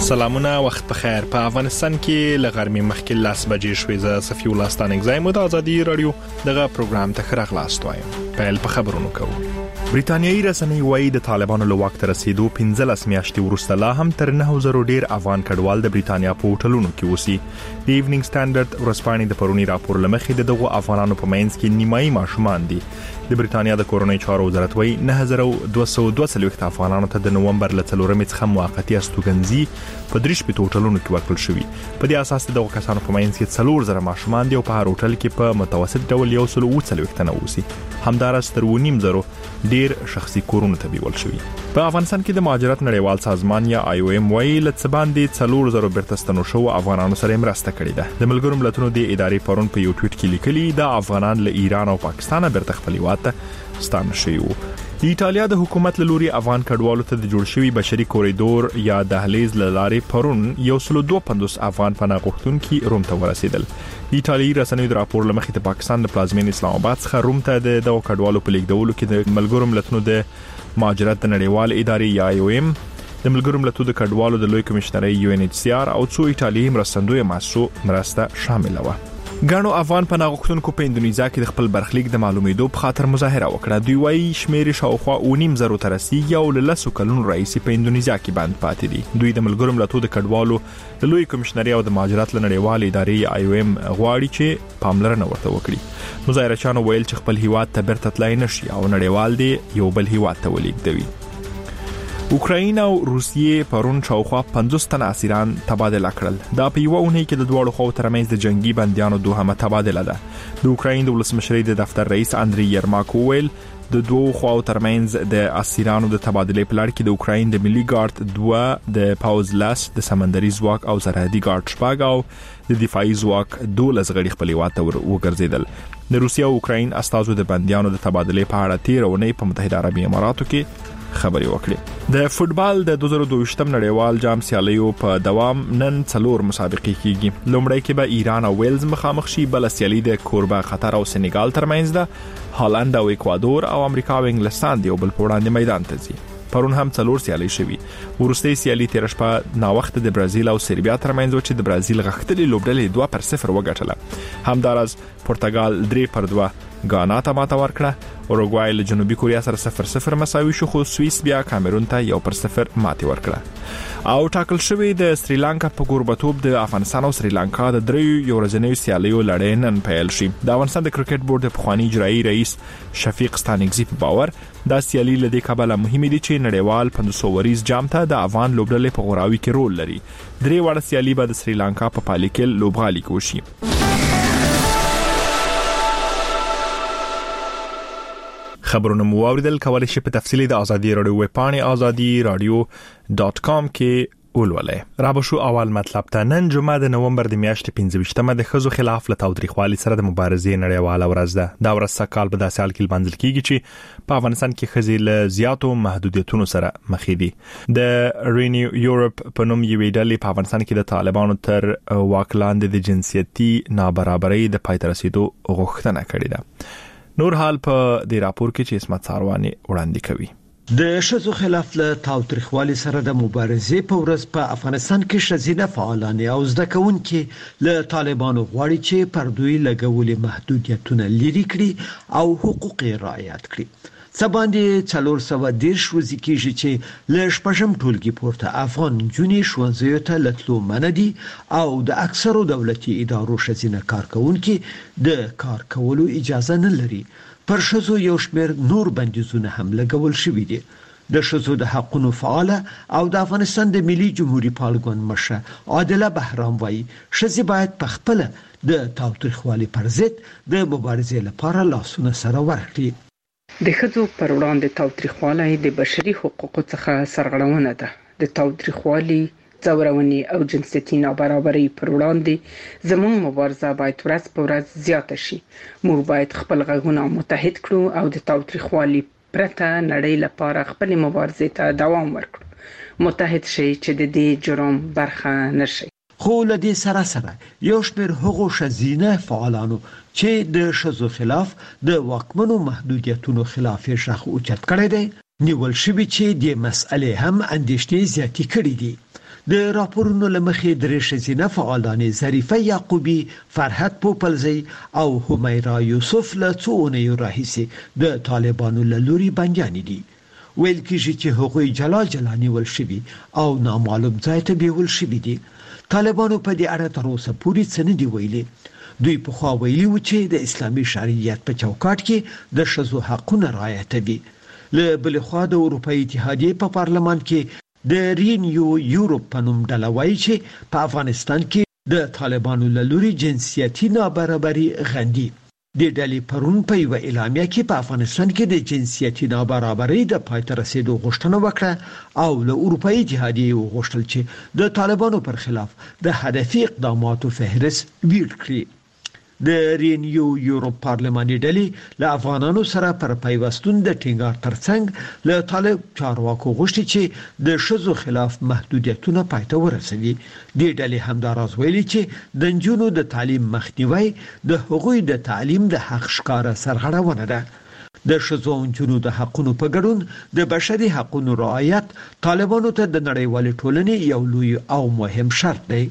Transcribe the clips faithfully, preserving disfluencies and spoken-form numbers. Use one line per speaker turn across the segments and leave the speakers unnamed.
سلامونه، وخت بخیر. په افغانستان کې ل غرمې مخکې لاس بجې شوې. ز صفي الله ستانګ زایم د ازادي رادیو دغه پروګرام ته خراغ لاست وایم. په په خبرونو کوو. بریټانیايي رسنۍ وایي د طالبانو له واک ته رسیدو پنځلس میاشتې وروسته لا هم تر نه زره ډیر افغان کډوال د بریټانیا په هوټلونو کې اوسي. د ایوننګ سټانډرډ ورځپاڼې د پرونی راپور لمخې دغه افغانانو په منځ کې نیمایي ماشومان دي. د بریټانیا د کورونی چارو وزارت وایي نه زره دوه سوه دوه څلوېښت افغانانو ته د نومبر له څلورمې څخه موقتی استوګنځي په درې شپږ هوټلونو کې ورکړل شوی. په دې اساس دغه کسانو په منځ کې څلور زره ماشومان دي او په هر هوټل کې په متوسط ډول یو سل اووه څلوېښت تنه اوسي. همدارس تر و نیم زره ډیر شخصي کورونه ته بیول شوی. په افغانستان کې د مهاجرت نړیوال سازمان یا آی او ایم وایي لڅ باندې څلور زره برتستانو شو افغانانو سره مرسته کړې ده. د ملګرو ملتونو د ادارې پرون په یو ټویټ کې لیکلي د افغانان له ایران او پاکستان برته خپل هیواد ستانه شوی وو. د ایتالیا د حکومت له لوري افغان کډوالو ته د جوړ شوی بشري کوریدور یا دهلیز له لارې پرون یو سل دوه پنځوس افغان پناه غوښتونکي روم ته ورسېدل. د ایتالیایي رسنیو د راپور لمخې د پاکستان د پلازمین اسلام آباد څخه روم ته د دغه کډوالو په لیږدولو کې د ملګرو ملتونو د مهاجرت نړیوال ادارې یا آی او ایم، د ملګرو ملتونو د کډوالو د لوی کمشنرۍ یو ان ایچ سی آر او څو ایتالیایي مرستندوی مؤسسو مرسته شامل و. ګڼو افغان پناه غوښتونکو په اندونیزیا کې د خپل برخلیک د معلومېدو په خاطر مظاهره وکړه. دوی وايي شمیر شاوخوا و نیم زره تر رسیدي او له لسو کلونو راهیسې په اندونیزیا کې بند پاتې دي. دوی د ملګرو ملتونو د کډوالو د لوی کمشنرۍ او د مهاجرت نړیوال ادارې آی او ایم غواړي چې پاملرنه ورته وکړي. مظاهرچیانو ویل چې خپل هیواد ته بیرته تلای نشي او نړیوال دی یو بل هیواد ته ولیږدوي. اوکراین او روسیې پرون شاوخوا پنځوس تنه اسیران تبادله کړل. دا په یو اونۍ کې د دوه خواو ترمنځ د جنگي بنديانو دوهمه تبادله ده. د اوکراین د ولسمشرۍ د دفتر رئیس اندری یرماکو ویل د دوه خواو ترمنځ د اسیرانو د تبادلې په لړ کې د اوکراین د ملي ګارد دوه، د پاوز لاس، د سمندري ځواک او سرحدي ګارد شپږ او د دفاعي ځواک دولس غړي خپل هیواد ته وګرځیدل. د روسیا او اوکراین استازو د بنديانو د تبادلې په اړه تیر اونۍ په متحده عربي اماراتو کې خبري وکړي. د فوتبال د دوه زره دوه ویشتم نړیوال جام سیالیو په دوام نن څلور مسابقې کیږي. لومړی کې به ایران او ویلز مخامخ شي، بل سیالي د کوربه قطر او سنغال ترمنځ ده. هالند او اکوادور او امریکا او انګلستان دی او بل په وړاندې میدان ته ځي. پرون هم څلور سیالي شوي. ورستۍ سیالي تیر شپه نا وخت د برازیل او سربیا ترمنځ و چې د برازیل غښتلي لوبډلې دوه پر صفر وګټله. همدارس پرتګال درې پر دوه غانا ته ماته ورکړه. اوروګوای له جنوبي کوریا سره صفر صفر مساوي شو، خو سوئیس بیا کامرون ته یو پر صفر ماتې ورکړه. او ټاکل شوی د سریلانکا په کوربتوب د افغانستان او سریلانکا د دریو یو ورځنیو سیالیو لړۍ نن پیل شي. د افغانستان د کرکټ بورډ د پخوانی اجرایي رئیس شفیق ستانکزي په باور دا سیالي له دې کبله مهمه دي چې نړیوال پنځوس وریز جام ته د افغان لوبډلې په غوراوي کې رول لري. درې وړه سیالي به د سریلانکا په پالیکل لوبغالي کې وشي. خبرونه مو اوریدل. کولای شئ په تفصیلی د ازادي رادیو ویب پاڼې ازادي رادیو ډاٹ کام کې ولولئ. را به شو اول مطلب ته. نن جمعه د نومبر د میاشتې پنځه ویشتمه د ښځو خلاف له تاوتریخوالي سره د مبارزې نړیواله ورځ ده. دا ورځ سږکال په داسې حال کې لمانځل کیږي چې په افغانستان کې ښځې له زیاتو محدودیتونو سره مخ دي. د رینیو یورپ په نوم یوې ډلې په افغانستان کې د طالبانو تر واک لاندې د جنسیتي نابرابرۍ د پای ته رسیدو غوښتنه کړې ده. نور حال په دې راپور کې چې اسمت ساروانی وړاندې کوي.
د ښځو خلاف له تاوتریخوالي سره د مبارزې په ورځ په افغانستان کې ښځینه فعالان او زده کوونکي له طالبانو غواړي چې پر دوی لګولې محدودیتونه لرې کړي او حقوق یې رعایت کړي. سباندې څلور سوه دیرش ورځې کېږي چې له شپږم ټولګي پورته افغان نجونې ښوونځیو ته له تلو منع دي او د اکثرو دولتي ادارو ښځینه کارکوونکي د کار کولو اجازه نه لري. پر ښځو یو شمېر نور بندیزونه هم لګول شوي دي. د ښځو د حقونو فعاله او د افغانستان د ملي جمهوریت پالګون مشره عادله بهرام وایي ښځې باید په خپل د تاوتریخوالي پر ضد د مبارزې لپاره لاسونه سره ورکړي.
د ښځو پر وړاندې تاوتریخوالی د بشري حقوقو څخه سرغړونه ده. د تاوتریخوالي، ځورونې او جنسیتي نابرابرۍ پر وړاندې زموږ مبارزه باید ورځ په ورځ زیاته شي. موږ باید خپل غږونه متحد کړو او د تاوتریخوالي پرته نړۍ لپاره خپل مبارزې ته دوام ورکړو. متحد شي چې د دې جرم برخه نشي.
خو له دې سره سره یو شمېر هغو ښځینه فعالانو چې د ښځو خلاف د واکمنو محدودیتونو خلاف یې غږ اوچت کړی دی نیول شوي چې د مسئلې هم اندېښنې زیاتې کړې دي. د راپورونو لمخې درې ښځینه فعالانې ظریفه یعقوبی، فرحت پوپلزی او همیرا یوسف له څو اونیو راهیسې د طالبانو له لوري بندیانې دي. ویل کېږي چې هغوی جلا جلا نیول شوي او نامعلوم ځای ته بیول شوي دي. طالبانو په دې اړه تر اوسه پورې څه نه دي ویلي. دوی پخوا ویلي و چې د اسلامي شریعت په چوکاټ کې د ښځو حقونه رعایتوي. له بلې خوا د اروپایي اتحادیې په پارلمان کې د رینیو یورپ په نوم ډله وایي چې په افغانستان کې د طالبانو له لوري جنسیتي نابرابري غندي. د ډلې پرون په یوه اعلامیه کې په افغانستان کې د جنسیتي نابرابرۍ د پای ته رسیدو غوښتنه وکړه او له اروپایي اتحادیې وغوښتل چې د طالبانو پر خلاف د هدفي اقداماتو فهرست ویل کړي. د رینیو یورپ پارلماني ډلې له افغانانو سره پر پیوستون د ټینګار ترڅنګ له طالب چارواکو غوښتي چې د ښځو خلاف محدودیتونه پای ته ورسوي. د ډلې همداراز ویلي چې د نجونو د تعلیم مخنیوي د هغوی د تعلیم د حق ښکاره سرغړونه ده. د ښځو او نجونو د حقونو په ګډون د بشري حقونو رعایت طالبانو ته د نړیوالې ټولنې یو لوی او مهم شرط دی.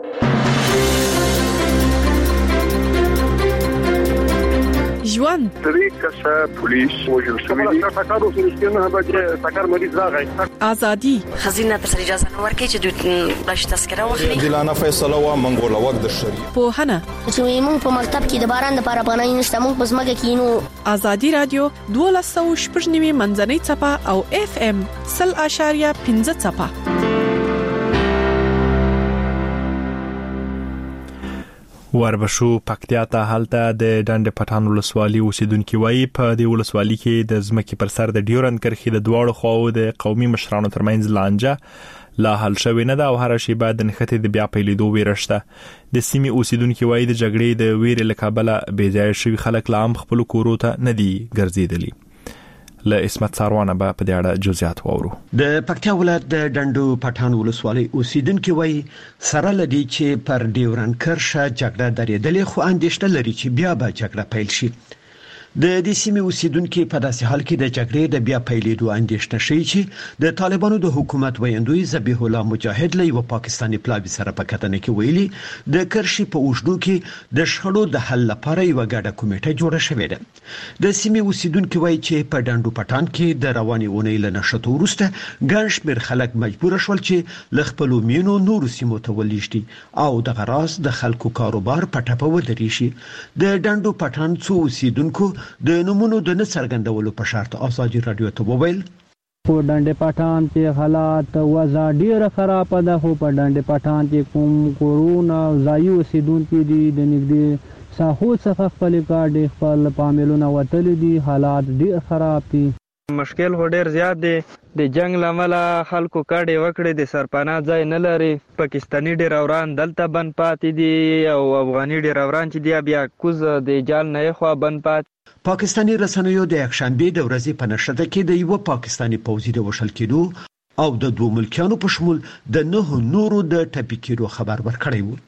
ژوند
درې کسه پولیس وژل شوي دي. ټاکر اوس نشته به ټاکر مریض راغی.
ازادي
خزینه تر اجازه نه ورکړي چې دوی بلش تذکره واخلي.
دلانه فیصله وا منګول وخت د شری
په هنه
چې موږ په مکتب کې د باران لپاره پناه نشته، موږ په ځمکه کې نو.
ازادي رادیو دولس سوه شپږ نوي منځنۍ چپه او اف ام صفر اشاریه پنځه چپه.
وربشو پکتیا ته هلته د ډنډ پټان ولسوالي اوسیدونکو وایي په دې ولسوالي کې د ځمکې پر سر د ډیورند کرښې د دواړو خواو د قومي مشرانو ترمنځ لانجه لا حل شوې نه ده او هر شی بعد د نښتې د بیا پیلېدو ویره شته. د سیمې اوسیدونکو وایي د جګړې د ویرې له کبله بې ځایه شوي خلک لا هم خپلو کورو ته نه دي ګرځېدلي. له اسمت ساروانه به په دې اړه جزئیات وورو.
د پکتیا ولایت د ډنډو پټان ولسوالۍ اوسیدونکو وایي سره لدی چې پر ډیورند کرښه جګړه درېدلې خو اندېښنه لري چې بیا به جګړه پیل شي. د دې سیمې اوسیدونکو په داسې حال کې د جګړې د بیا پیلېدو اندېښنه شي چې د طالبانو د حکومت ویاندوی ذبیح الله مجاهد له یو پاکستاني پلاوي سره په کتنه کې ویلي د کرښې په اوږدو کې د شخړو د حل لپاره یو ګډه کمیټه جوړه شوې ده. د سیمې اوسیدونکو وایي چې په ډنډو پټان کې د رواني اونۍ له نشټو وروسته ګڼ شمېر خلک مجبور شول چې له خپلو مینو نورو سیمو ته ولېږدي او دغه راز د خلکو کاروبار په ټپه ودرې شي. د ډنډو پټان څو اوسیدونکو د نمونو د نه څرګندولو په شرط ازادي رادیو ته وویل
په ډنډ پټان کې حالات وضع ډیره خراب ده. خو په ډنډ پټان کې کوم کورونا ځای اوسیدونکو دي د نږدې ساحو څخه خپل کار خپل پاملونه وتل دي. حالات ډیر خراب دي.
مشکل هو ډیر زیات دی. د جنگ لامل خلکو کډې وکړې د سرپناه ځای نه لري. پاکستاني ډیروران دلته بند پاتې دي او افغاني ډیروران چې دی بیا کوز د جال نه خو بند پات.
پاکستاني رسنیو د یکشنبه د ورځې په نشته کې د یو پاکستاني پوځي د وشل کېدو او د دوه ملکیانو په شمول د نه نورو د ټپي کېدو خبر ورکړی و.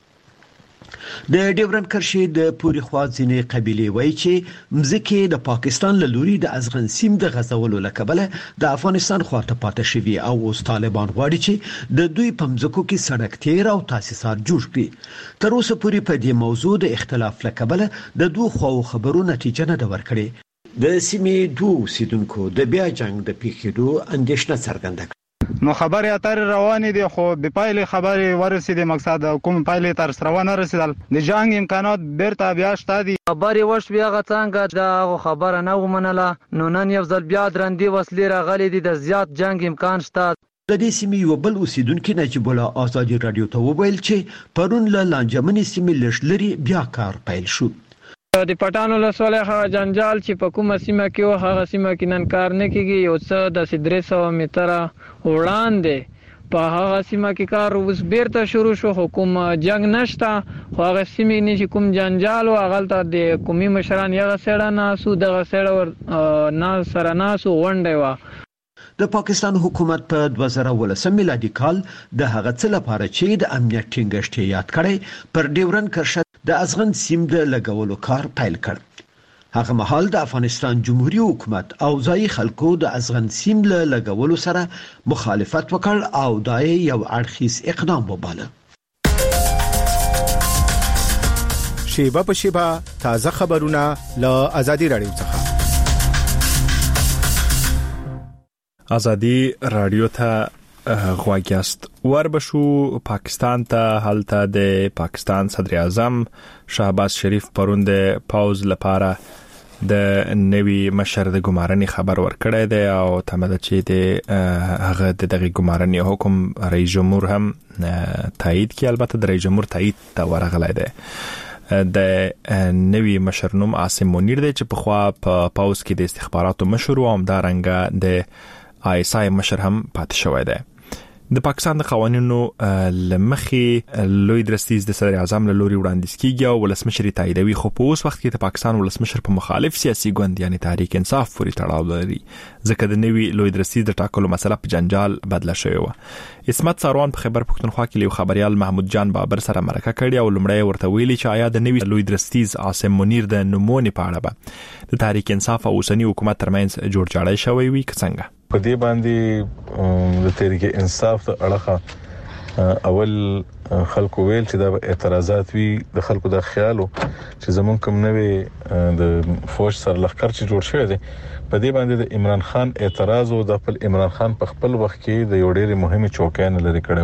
د ډیورند کرښې د پوري خوا ځینې قبیلې وایي چې مځکې د پاکستان له لوري د ازغن سیم د غزولو له کبله د افغانستان خواته پاتې شوي او اوس طالبان غواړي چې د دوی په مځکو کې سړک تیر او تاسیسات جوړ کړي. تر اوسه پورې په دې موضوع د اختلاف له کبله د دوه خواو خبرو نتیجه نه ده ورکړې. د سیمې دوه اوسیدونکو د بیا جنگ د پیښېدو اندېښنه څرګنده کړه.
نو خبرې اترې روانې دي خو به پایلې خبرې ورسېدې مقصد کوم پایلې تر سره ونه رسیدل. د جنگ امکانات بیرته بیا شته دي.
خبرې وشوې هغه څنګه دا خبره نه ومنله نو نن یو ځل بیا درندې وسلې راغلي دي. د زیات جنگ امکان شته.
د دې سیمې یو بل اوسیدونکو نجیب الله آزادي رادیو ته وویل چې پرون له لانجمنې سیمې لږ لري بیا کار پیل شو.
د پټانو لسوالۍ هغه جنجال چې په کومه سیمه کې و هغه سیمه کې نن کار نه کیږي. یو څه د درې سوه متره وړاندې په هغه سیمه کې کار اوس بیرته شروع شو. حکوم جنگ نشته خو هغه سیمه نه چې کوم جنجال او هغه ته د قومي مشران یغه سړه ناسو دغه سړه نه سره ناسو غونډه و.
د پاکستان حکومت په دوه زره ولسم میلادي کال د هغه څه لپاره چې د امنیت ټینګښت یاد کړي پر ډیورند کرښه د ازغن سیم د لګولو کار پیل کړ. هغه مهال د افغانستان جمهوریت حکومت او ځای خلکو د ازغن سیم له لګولو سره مخالفت وکړ او دای یو اړخیز اقدام وباله.
شیبه په شیبه تازه خبرونه له ازادي رادیو څخه.
ازادي رادیو ته غواګیاست. وربشو پاکستان ته حالته د پاکستان صدر اعظم شهباز شریف پروند پاوز لپاره د نوی مشر د ګمارنې خبر ورکړی دی او تمه ده چې د هغه د دغه ګمارنې حکم رئیس جمهور هم تایید کړي. البته د رئیس جمهور تایید ته ورغلی دی. د نوی مشر نوم عاصم منیر دی چې په خوا په پاوز کې د استخباراتو مشر او همدارنګه د آی اس آی مشر هم پاتې شوی دی. د پاکستان د قوانینو لمخې لوی درستیز د صدر اعظم له لوري وړاندیز کیږي او ولسمشر تاییدوي، خو په اوس وخت کې د پاکستان ولسمشر په مخالف سیاسي ګوند یعنی تحریک انصاف پورې تړاو لري، ځکه د نوی لوی درستیز د ټاکلو مسله په جنجال بدله شوې و. اسمت ساروان په خبر پښتونخوا کې یو خبريال محمود جان بابر سره مرکه کړې او لمړی ورته ویلي چې آیا د نوی لوی درستیز عاصم منیر د نمونه په اړه به د تحریک انصاف او اوسنی حکومت ترمنځ جوړ جاړی شوی وي که څنګه؟
په دې باندې د تحریک انصاف ته اړه اول خلکو ویل چې دا اعتراضات وی د خلکو د خیالو چې زمون کوم نوې د فوج سره لخر چې جوړ شوی دی په دې باندې د عمران خان اعتراض او د خپل عمران خان په خپل وخت کې د یو ډېری مهمه چوکان لري کړي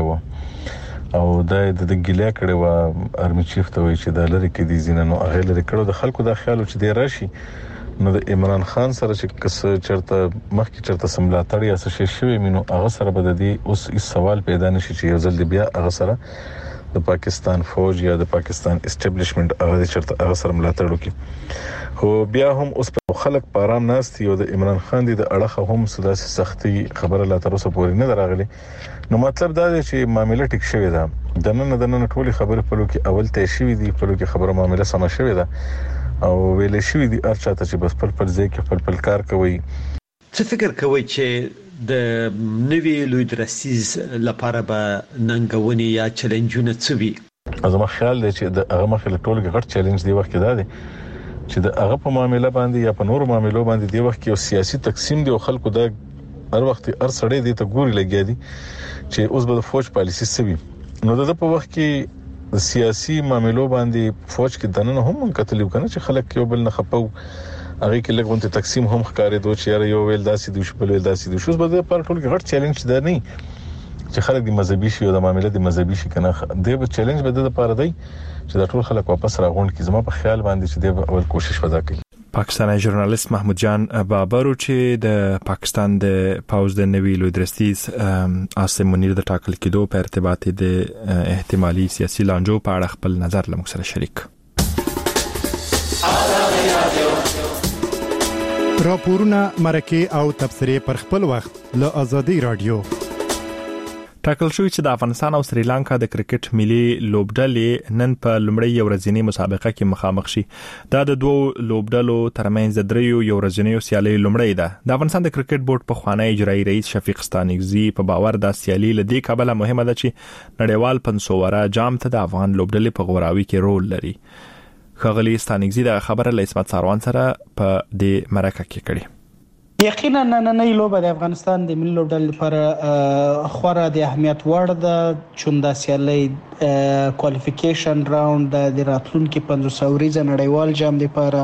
وو او دا د ګیلا کړي وو ارمی چیف ته وی چې د لری کې دي زیننو هغه لري کړو د خلکو د خیالو چې دی راشي نو د عمران خان سره چې کس چرته مخکې چرته سملاتړ یا څه شي مينو هغه سره بد دي اوس هیڅ سوال پیدا نشي چې یو ځل بیا هغه سره د پاکستان فوج یا د پاکستان اسټابلیشمنت هغه چرته هغه سره ملاتړ وکړي. خو بیا هم اوس په خلک پارام ناست یو د عمران خان دی د اړه هم سداسي سختي خبره لا تر اوسه پورې نه دراغلي. نو مطلب دا دی چې معاملې ټیک شوی ده د نن د نن ټولي خبره په لوکي اول ته شوی دی په لوکي خبره معاملې سم شوی ده او ویل شوی دی ارچاته چې بس په خپل ځای کې خپل کار کوي.
څه فکر کوي چې د نوی لوی درستیز لپاره به ننګونی یا چیلنجونه څه وي؟
زما خیال دی چې د هغه مخه ټولګه غټ چیلنج دی وخت کې دا دی چې د هغه په معاملې باندې یا په نورو معاملو باندې دی وخت کې یو سیاسي تقسیم دی او خلکو دا هر وخت هر سړی دی ته ګوري لګیا دي چې اوس به د فوج پالیسی سوي. نو د په وخت کې د سیاسي معاملو باندې فوج کې دنه هم کتلیو کنه چې خلک یو بل نه خپو هغه کې لګونته تقسیم هم ښکارې دوه چې یو ویل داسې دی شو بل ویل داسې دی شو بده پر ټول کې غټ چیلنج ده نه چې خلک د مذهبي شي او د معاملې د مذهبي شي کنه د به چیلنج بده د پاره دی چې د ټول خلک واپس راغونډ کی زما په خیال باندې چې د اول کوشش ودا کوي.
پاکستانی ژورنالیست محمود جان بابر چې د پاکستان د پاوز د نوی لوی درستیز عاصم منیر د ټاکل کېدو په ارتباط د احتمالي سیاسي لانجو په اړه خپل نظر له موږ سره شریک.
راپورونه مرکه او تبصرې پر خپل وخت له ازادي رادیو.
ټاکل شوی چې د افغانستان او سریلانکا د کرکټ ملي لوبډلې نن په لومړی یو ورځنی مسابقه کې مخامخ شي. دا د دوو لوبډلو ترمنځ د دریو یو ورځنیو سیالۍ لومړی ده. د افغانستان د کرکټ بورډ په خوانی اجرایی رئیس شفیق ستانکزی په باور د سیالۍ لدې کابل مهمه ده چې نړیوال پنځوره جام ته د افغان لوبډلې په غوراوي کې رول لري. خغلی ستانکزی د خبره له اسمت ساروان سره په دې مرکه کې کړي.
یقینا نننۍ لوبه د افغانستان د ملي لوبډلې لپاره خورا د اهمیت وړ ده چې د سیالۍ کوالیفیکیشن راوند د راتلونکو پنځوس ورځې نړیوال جام لپاره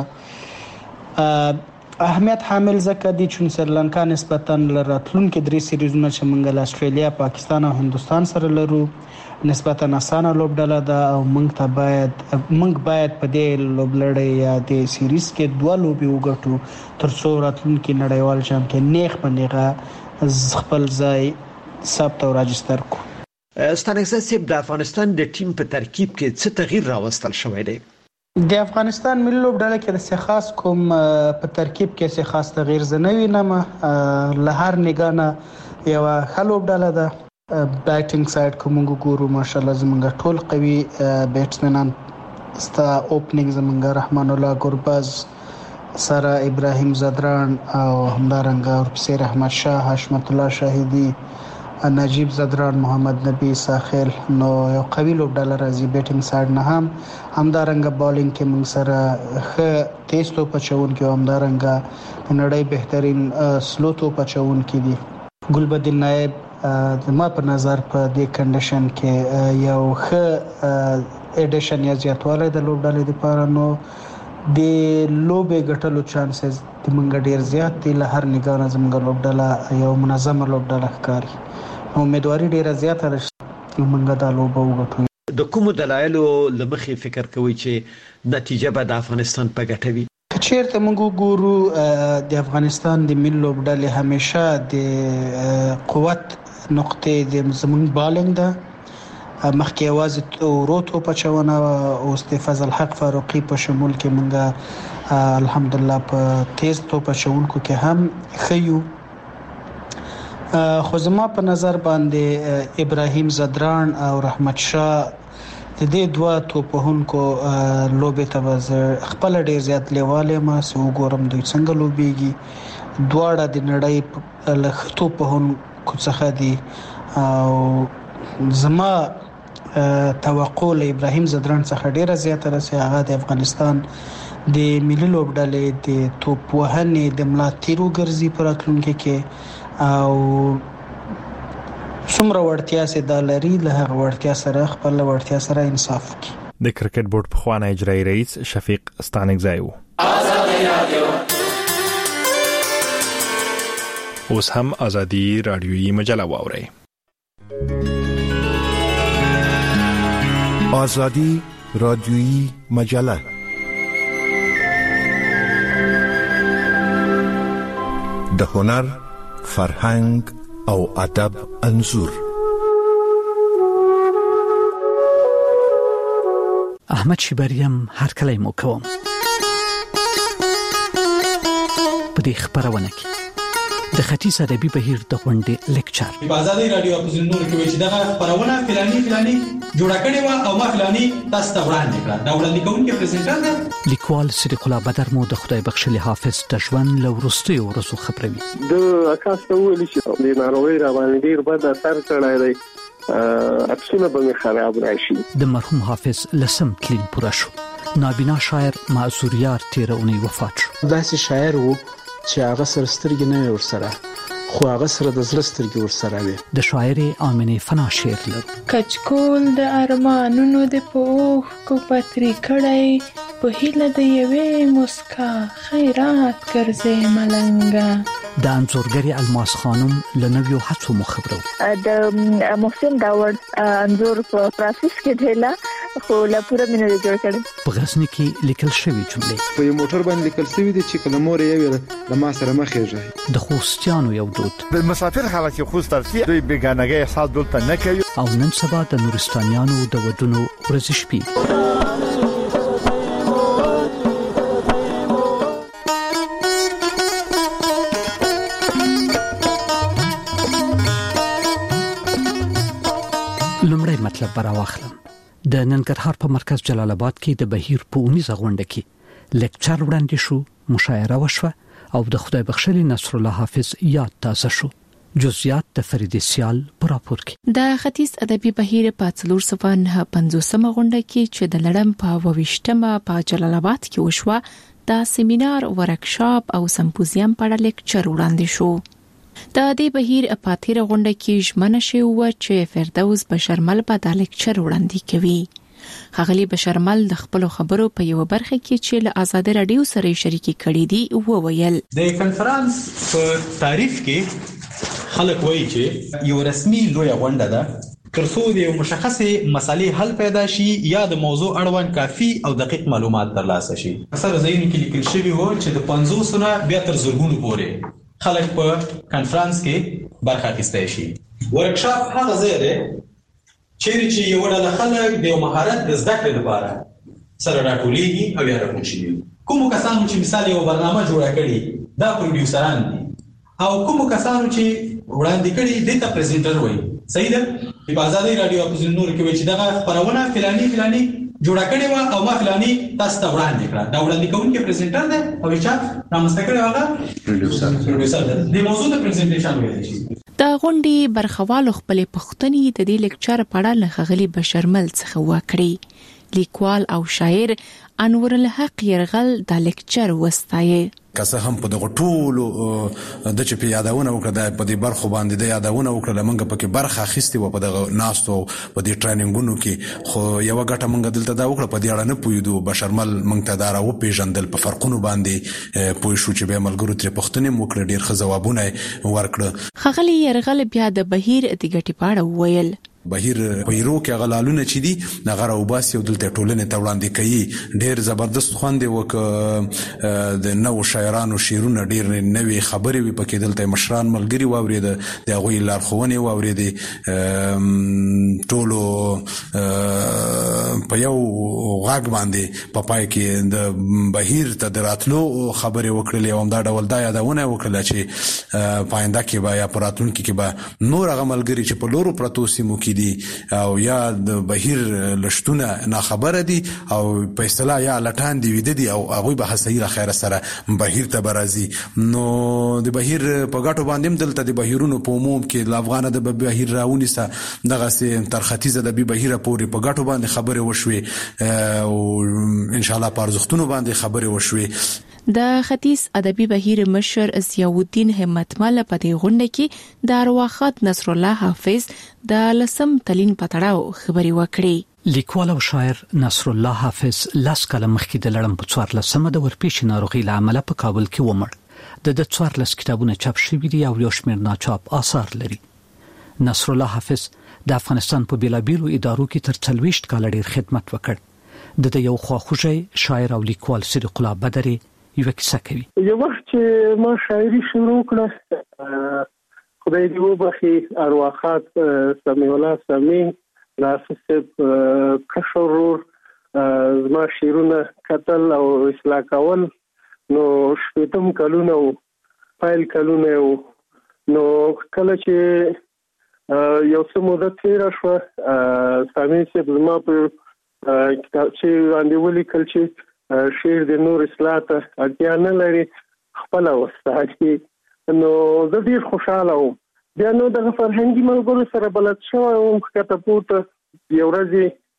اهمیت حامل ځکه دی چې سریلانکا نسبتا راتلونکو درې سیریزونو چې موږ له استرالیا، پاکستان او هندستان سره لرو نسبتا اسانه لوبډله ده او موږ ته باید موږ باید په دې لوبلړۍ یا د سیریز کې دوه لوبي وګټو تر څو راتلونکي نړیوال جام کې نیغ باندې خپل ځای ثبت او راجستر کو.
ستانکزی صاحب د افغانستان د ټیم په ترکیب کې څه تغییر راوستل شوی دی؟
د افغانستان ملي لوبډله کې د خاص کوم په ترکیب کې څه خاص تغییر زنوي نه له هر نگانه یو ښه لوبډله ده. بیټینګ سایډ کوم ګورو ماشاءالله زمونږ ټول قوي بیټسمنان ستا اوپننګ زمونږ رحمان الله ګورباز سره ابراهیم زدران او همدارنګه ورپسې رحمت شاه، حشمت الله شاهدی نجیب زدران، محمد نبی ساخیل، نو یو قوي لوبډاله راځي. بیټینګ سایډ نه هم همدارنګه بالینګ کې موږ سره ښه تیز توپ اچونکي او همدارنګه نړۍ بهترین سلو توپ اچونکي دي. ګلبدین نایب زما په نظر په دې کنډیشن کې یو ښه اډیشن یا زیاتوالی د لوبډالې لپاره، نو د لوبې ګټلو چانسز د منګ ډیر زیات دي. له هر نگاه نه زموږ لوبډاله یو منظمه لوبډاله ښکاري. امیدواري ډیره زیاته ده چې موږ دا لوبه وګټو.
د کوم دلایلو لمخې فکر کوي چې نتیجه به د افغانستان په ګټه وي؟
چیرته موږ ګورو د افغانستان د ملي لوبډلې همیشه د قوت نقطې د زموږ بالینګ ده. مخکې یوازې ورو توپ اچونه او د فضل حق فاروقي په شمول کې موږ الحمدلله په تیز توپ اچونکو کې هم خيو. خو زما په نظر باندې ابراهیم زدران او رحمت شاه د دې دوه توپونکو لوبې ته خپل ډیر زیات لیواله ما سو ګورم دوی څنګه لوبيږي. دواړه د نړۍ له توپونکو څخه دي او زما توقع له ابراهیم زدران څخه ډیره زیاته راځي. هغه د افغانستان د ملي لوبډلې د توپ وهنې د ملا تیرو ګرځي پر اتلونکو کې او څومره وړتیا سي د لري له هغه وړتیا سره خپل وړتیا سره انصاف کوي.
د کرکټ بورډ په خوانه اجرایی رئیس شفیق ستانکزی وو. اوس هم ازادي رادیویی مجله واوري.
آزادی رادیویی مجله د هنر، فرهنګ او ادب انځور.
احمد شیبریم هر کله مو کوم په دې خبرونه کې د ختیځ ادبي بهیر د غونډې لیکچر
په آزادي رادیو اپوزیشن نور کې چې دا خبرونه فلاني فلاني جوړه کړې و او ما فلاني تاسو ته وړاندې کړه. دا وړاندې کوونکی پریزنټر دی
لیکوال صدیق الله بدر مو د خدای بخښلي حافظ د ژوند له وروستي ورځو خبروي.
د اکاس ته ویل چې د ناروغي را باندې ډیر بد اثر کړی دی، اکسونه به خراب راشي.
د مرحوم حافظ لسم کلین پوره شو. نابینا شاعر معذوریار تیرونی وفات شو.
داسې شاعر وو چې هغه سره سترګې نه ورسره خو هغه سره د زړه سترګې ورسره وي.
د شاعر آمنه فنا شعر لرو.
کچکول د ارمانونو د پوخ کو پتری کړای په هیله د یوې مسکا خیرات ګرځي ملنګا.
د انځورګری الماس خانم لنویو هڅو مخبرو.
د محسن داوود انځور په پروسس کې ډیلا خو لا پوره مینه جوړ کړي.
په غزنی کې لیکل شوی جملې
په یو موټر باندې لیکل شوی دي چې کلمور یې ویل د ما سره مخېږي.
د خوستیانو یو دود
د مسافر حالت خوست ترسي دوی بیگانګي احساس دلته نه کوي.
او نن سبا د نورستانیانو د ودونو ورځ شپې لومړی مطلب براواخلم. د ننګرهار په مرکز جلال آباد کې د بهیر په اونیزه غونډه کې لیکچر وړاندې شو، مشاعره وشوه او د خدای بخښلي نصر الله حافظ یاد تازه شو. جزئیات د فرید سیال پر راپور کې.
د ختیځ ادبي بهیر په څلور سوه نه پنځوسمه غونډه کې چې د لړم په وویشتمه په جلال آباد کې وشوه، د سیمینار، ورکشاپ او سمپوزیم په اړه لیکچر وړاندې شو. د دې بهیر په تیر غونډه کې ژمنه شوې و چې فردوس بشرمل به د لیکچر وړاندې کوي. خغلی بشرمل د خپل خبرو په یو برخه کې چې له آزاد رادیو سره شریکي کړې دي وویل.
د کنفرانس په تعریف کې خلک وایي چې یو رسمي لوی غونډه ده ترڅو د یو مشخصه مسالې حل پیدا شي یا د موضوع اړوند کافي او دقیق معلومات ترلاسه شي. اکثر ځایونه کې لیکل شوی و چې د پنځوس نه بیا تر زرګونو پورې خلک په کنفرانس کې برخه اخیستی شي. ورکشاپ هغه ځای دی چیرې چې یو ډله خلک د یو مهارت د زده کړې لپاره سره راټولېږي او یا راغونډ شي. کومو کسانو چې مثال یو برنامه جوړه کړي دا پروډیوسران دي او کومو کسانو چې وړاندې کړي دي ته پریزنټر وایي. صحیح ده. په آزادي رادیو اپوزیشن نور کې وایي چې دا خبرونه فلاني فلاني جوړه کړې و او ما فلاني تاسو ته وړاندې کړه. دا وړاندې کوونکی پریزنټر دی او چې رامنځته کړی هغه پروډوسر پروډوسر دی. د موضوع د پریزنټیشن ویل شي.
د غونډې برخوالو خپل پښتني د دې لیکچر په اړه له غلي بشرمل څخه وکړي. لیکوال او شاعر انور الحق يرغل د لیکچر وستایي.
کسه هم په دغه ټولو د چې په یادونه وکړه د په دې برخو باندې د یادونه وکړه لمنګه پکې برخه اخیستي و په دغه ناستو په دې ټریننګونو کې. خو یو غټه منګه دلته دا وکړه په دې اړه نه پویدو. بشرمل منګ ته دارا و پیژندل په فرقونو باندې پوه شو چې به ملګرو تر پښتنې موکړه ډیر ځوابونه ورکړه.
خغلی يرغل بیا د بهیر د ګټي پاړه ویل.
بهیر پیرو کې غلالونه چې دي نغره وباسي او دلته ټولنه ته وړاندې کوي. ډیر زبردست خوند وک د نو شاعرانو شعرونه ډیر نوې خبرې وي پکې. دلته مشران ملګری واورید د غوي لارښوونې واورید ټولو په یو غاګ باندې په پای کې د بهیر ته دراتلو خبرې وکړلې او دا ډول دا یادونه وکړه چې پاینده کې با یا پراتون کې به نور غملګری چې په لورو پروتو سیمو کې دي او یا د بهیر لشتونه نه خبره دي او په اصطلاح یا لټان دی وید دي او هغه به حسیر خیر سره بهیر ته برازي. نو د بهیر په غاټو باندې دلته د بهیرونو په عموم کې د افغان د بهیر راونی سره دغه سي تر ختیځه د بهیر پورې په غاټو باندې خبره وشوي او ان شاء الله په ارزښتونو باندې خبره وشوي.
د ختیځ ادبي بهیر مشر ضیاءالدین همتمل په دې غونډه کې د ارواخات نصر الله حافظ د لسم تلین پتاړو خبري وکړي.
لیکوال او شاعر نصر الله حافظ لاس کله مخکې د لړم په څوار لسمه د ورپېښ ناروغي له امله په کابل کې ومړ. د د څوار لس کتابونه چاپ شوي دي او یو شمېر ناچاپ آثار لري. نصر الله حافظ د افغانستان په بیلابیلو ادارو کې تر څلوېښت کاله ډیر خدمت وکړ. د د یو خواخوږی شاعر او لیکوال صدیق الله بدري یو کیسه کوي.
یو وخت چې ما شاعري شروع کړه خدای دې وبخي ارواخات سمي الله سمي راسب کشرور زما شیرونه قتل او اصلاح کول. نو شپږم کلونه او فایل کلونه نو کله چې یو څه مده تیر شو سمي چې زما په کتاب چې باندې ولیکل چې شعر د نور اصلاح ته اړتیا نه لري خپل واستاږي. نو زه ډیر خوشاله وم. بیا نو د فرهنګي ملګرو سره بلد شو او کته پورته یو ورځ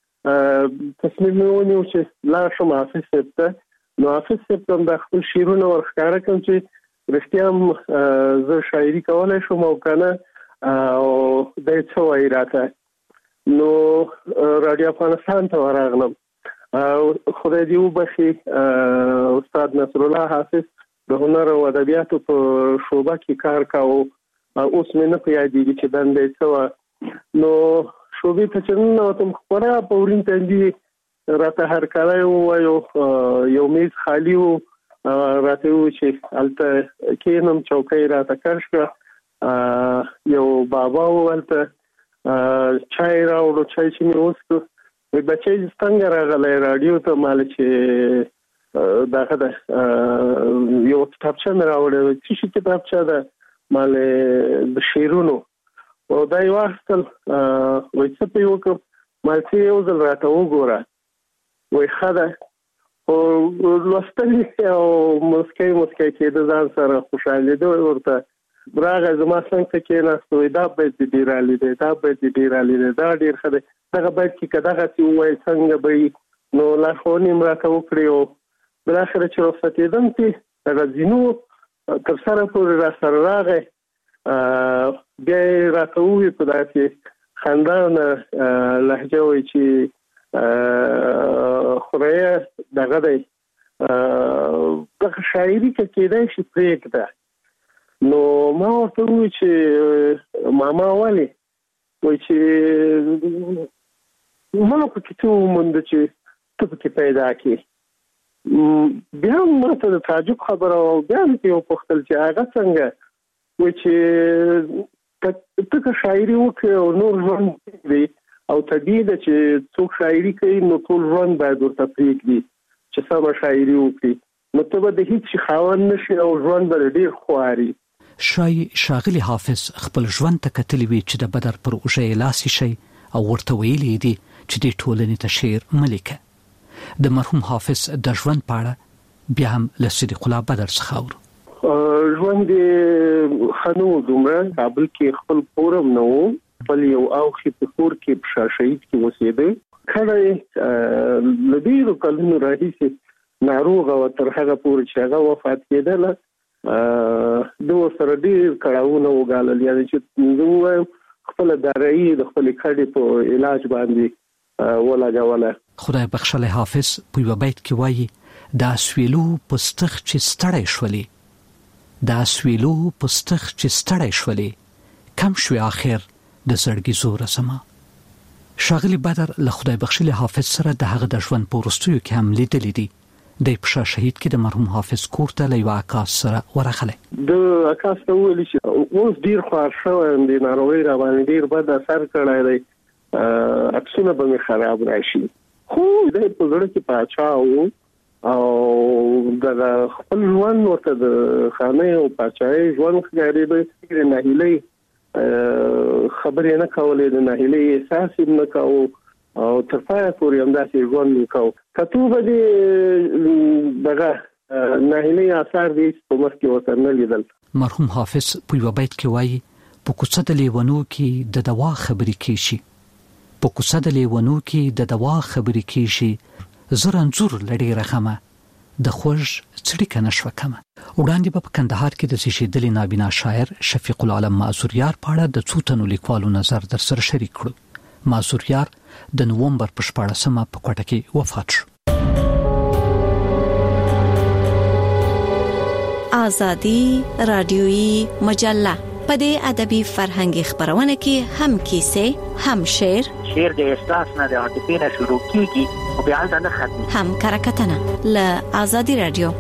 تصمیم ونیو چې لا شم حافظ ته. نو حافظ ته د خپل شعرونه ورښکاره کوم چې رښتیا زه شاعري کولای شم او کنه او د څه وای راته. نو رادیو افغانستان ته ورغلم. خدای دې وبخي استاد نصر الله حافظ د هنر او ادبیاتو په شعبه کې کار کاوه. اوس مې نه پیادېږي چې دندې څه وه. نو شعبې ته چې ننوتم خورا په ورین تندي راته هرکلی ووایو. یو میز خالي و راته وویل چې هلته کښېنم. چوکۍ راته کش کړه. یو بابا و هلته چای راوړو. چای چې مې وڅښو وی بچی څنګه راغلی راډیو ته مال چې دغه ده یو کتابچه مې راوړې څه شي کتابچه ده مال د شعرونو او دا یې واخیستل. وایي څه پرې وکړم مال چې یو ځل راته وګوره وایي ښه ده. خو لوستل او مسکی مسکی کېده ځان سره خوشحالېده ورته راغی زما څنګ ته کېناست. وایي دا باید دې ډېر عالي دی دا باید دې ډېر عالي دی دا ډېر ښه دی دغه باید چې که دغسې ووایي څنګه به وي. نو لارښوونې مې راته وکړې او بالاخره چې رخصتېدم چې دغه ځینو تر سره پورې را سره راغی. بیا یې راته وویل په داسې خندانه لهجه وایي چې خدایه دغه دی دغه شاعري که کېدای شي پرېږده. نو ما ورته وویل چې ماما ولې وایي چې ما پکې څه ومونده چې ته پکې پیدا کړې. بیا هم ماته د تعجب خبره او بیا هم یې وپوښتل چې هغه څنګه. وایي چې ته که شاعري وکړې او نور ژوند پرېږدې او طبیعي ده چې څوک شاعري کوي نو ټول ژوند باید ورته پرېږدي چې سمه شاعري وکړي نو ته به د هیڅ شي خاوند نه شي او ژوند به ډېر خواري.
شای شاغلی حافظ خپل ژوند ته کتلی وی چې د بدر پر اوږه یې لاس شي او ورته ویلي دي چې د ټولنې ته شعر ملکه د مرحوم حافظ د ژوند په اړه بیا هم له صدیق الله بدر څخه اورو.
ژوند خنو دومره کابل کې خپل پورم نه وو، خپل یو او خې په کور کې په شاشید کې اوسېده. کله لدیرو کلونو راهیسې ناروغ او تر هغه پورې چې هغه وفات کېدله د سره ډېر کړهونه وګالل، یعنی چې زه خپل دارایی د خپل کډې په علاج باندې ولګوله.
خدای بخښلی حافظ په یو بیت کې وایي دا سویلو پستخ چې ستړی شولې، دا سویلو پستخ چې ستړی شولې، کم شوی آخر د زړګي زور سما. ښاغلي بدر له خدای بخښلي حافظ سره د هغه د ژوند په وروستیو کې هم لیدلې دي. د پښه شهید کې د مرحوم حافظ کور ته له یو عکاس سره ورغلی.
د عکاس ته ویل چې اوس ډیر خوار شوی یم، د ناروغۍ را باندې ډیر بد اثر کړی دی، عکسونه به مې خراب راشي. خو د په زړه کې پاچا وو او د خپل ژوند ورته د خانه او پاچاهۍ ژوند ښکارېده. د ناهیلۍ خبرې نه کولې، د ناهیلۍ احساس یې نه کوو او تر پایه پورې همداسې ژوند وکړو. کتو به د دغه ناهیلۍ آثار دي په مخ کې ورته نه لیدل.
مرحوم حافظ په یو بیت کې وایي په کوڅه د لیونو کې د دوا خبرې کېږي، په کوڅه د لیونو کې د دوا خبرې کېږي، زر انځور لړې رغمه د خوږ څړیکه نشوه کمه. وړاندې په کندهار کې د زیږیدلي نابینا شاعر شفیق العالم معذوریار په اړه د څو تنو لیکوالو نظر در سره شریک کړو. معذوریار د نومبر په شپاړسمه په کوټه کې وفات شو.
آزادی رادیویی مجله په دې ادبي فرهنګي خبرونه کې هم کیسې، هم شعر،
شعر د احساس نه د عاطفې نه شروع کیږي او بیا نه ختمي،
هم کرکټنه له آزادی رادیو.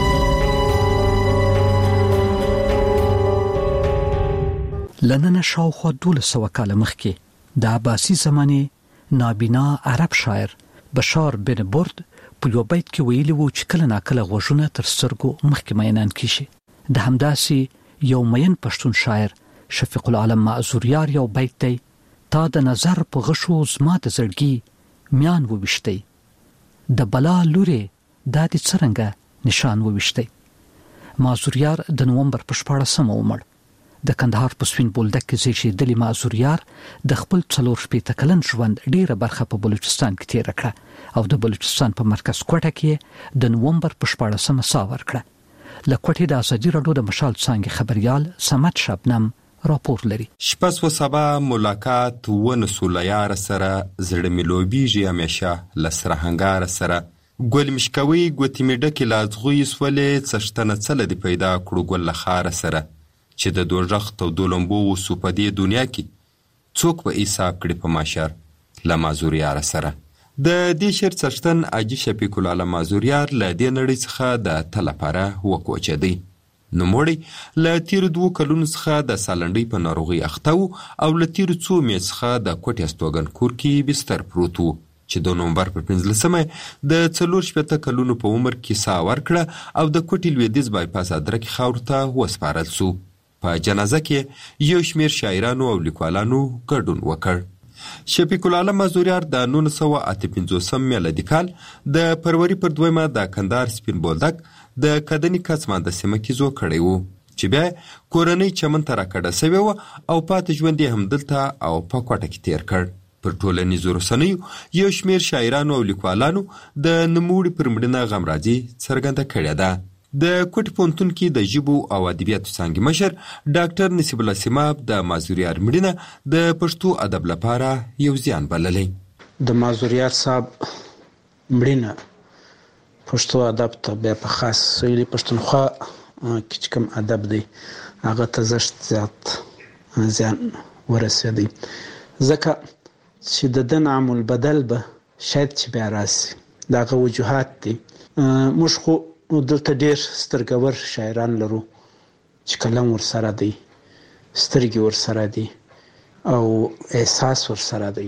لننه شاوخوا دولس سوه کاله مخکې د عباسي زمانې نابینا عرب شاعر بشار بن برد په یو بیت کې ویلي وو چې کله ناکله غوږونه تر سترګو مخکې مینان کیشي. د همداسې یو مین پښتون شاعر شفیق العالم معذوریار یو بیت دی: تا د نظر په غشو زما د زړګي میان وویشتی، د بلا لورې دا دې څرنګه نشان وویشتی. معذوریار د نومبر په شپاړسمه ومړ. د کندهار په سپین بولدک کې زیږیدلي معذوریار د خپل څلور شپېته کلن ژوند ډیره برخه په بلوچستان کې تیره کړه او د بلوچستان په مرکز کوټه کې د نومبر په شپاړسمه ساه ورکړه. له کوټې د ازادي راډیو د مشال څانګې خبريال سمت شبنم راپور لري.
شپس و سبا ملاقات ونسو لیار سره زړه ملوبیږي همیشه لسره هنګار سره ګل مشکوي ګوتې می ډکې لازغوي سولې څشتنه څله دی پیدا کړو ګل لخار سره چې د دوزخ تو دولمبو وسو په دې دنیا کې څوک به حساب کړي په ماشر لمازوریار سره. د دې شعر څشتن اجي شفیق العالم معذوریار له دې نړۍ څخه د تل لپاره وکوچېدی. نوموړی له تیر دوه کلونو څخه د سالنډۍ په ناروغي اخته او له تیر څو میاشتو څخه د کوټې استوګن کور کې بستر پروت و چې د نومبر په پنځلسمه د څلور شپېته کلونو په عمر کې ساه ورکړه او د کوټې لویدیځ بایپاس ادرک خاور ته وسپارل سو. په جنازه کې یو شمېر شاعرانو او لیکوالانو ګډون وکړ. شفیق العالم معذوریار د نولس سوه اته پنځوسم میلادي کال د فروری پر دویمه د کندهار سپین بولدک د کدنی کڅمانده سیمه کې زو کړی وو چې بیا کورنۍ چمن ته راکړه سوی و او پاتې ژوند یې همدلته او په کوټه کې تیر کړ. پر ټولنیزو رسنیو یو شمېر شاعرانو او لیکوالانو د نوموړي پر مړینه غمرازي څرګنده کړې ده. د کوټې پوهنتون کې د ژبو او ادبیاتو څانګې مشر ډاکټر نصیب الله سیماب د معذوریار مړینه د پښتو ادب لپاره یو زیان بللی.
د معذوریار صاحب مړینه پښتو ادب ته بیا په خاص سویلي پښتونخوا کې چې کوم ادب دی هغه ته زشت زیات زیان ورسېدی، ځکه چې د ده نعم البدل به شاید چې بیا راسي. د هغه وجوهات دي. موږ خو دلته ډېر سترګور شاعران لرو چې کلم ورسره دی، سترګې ورسره دی او احساس ورسره دی.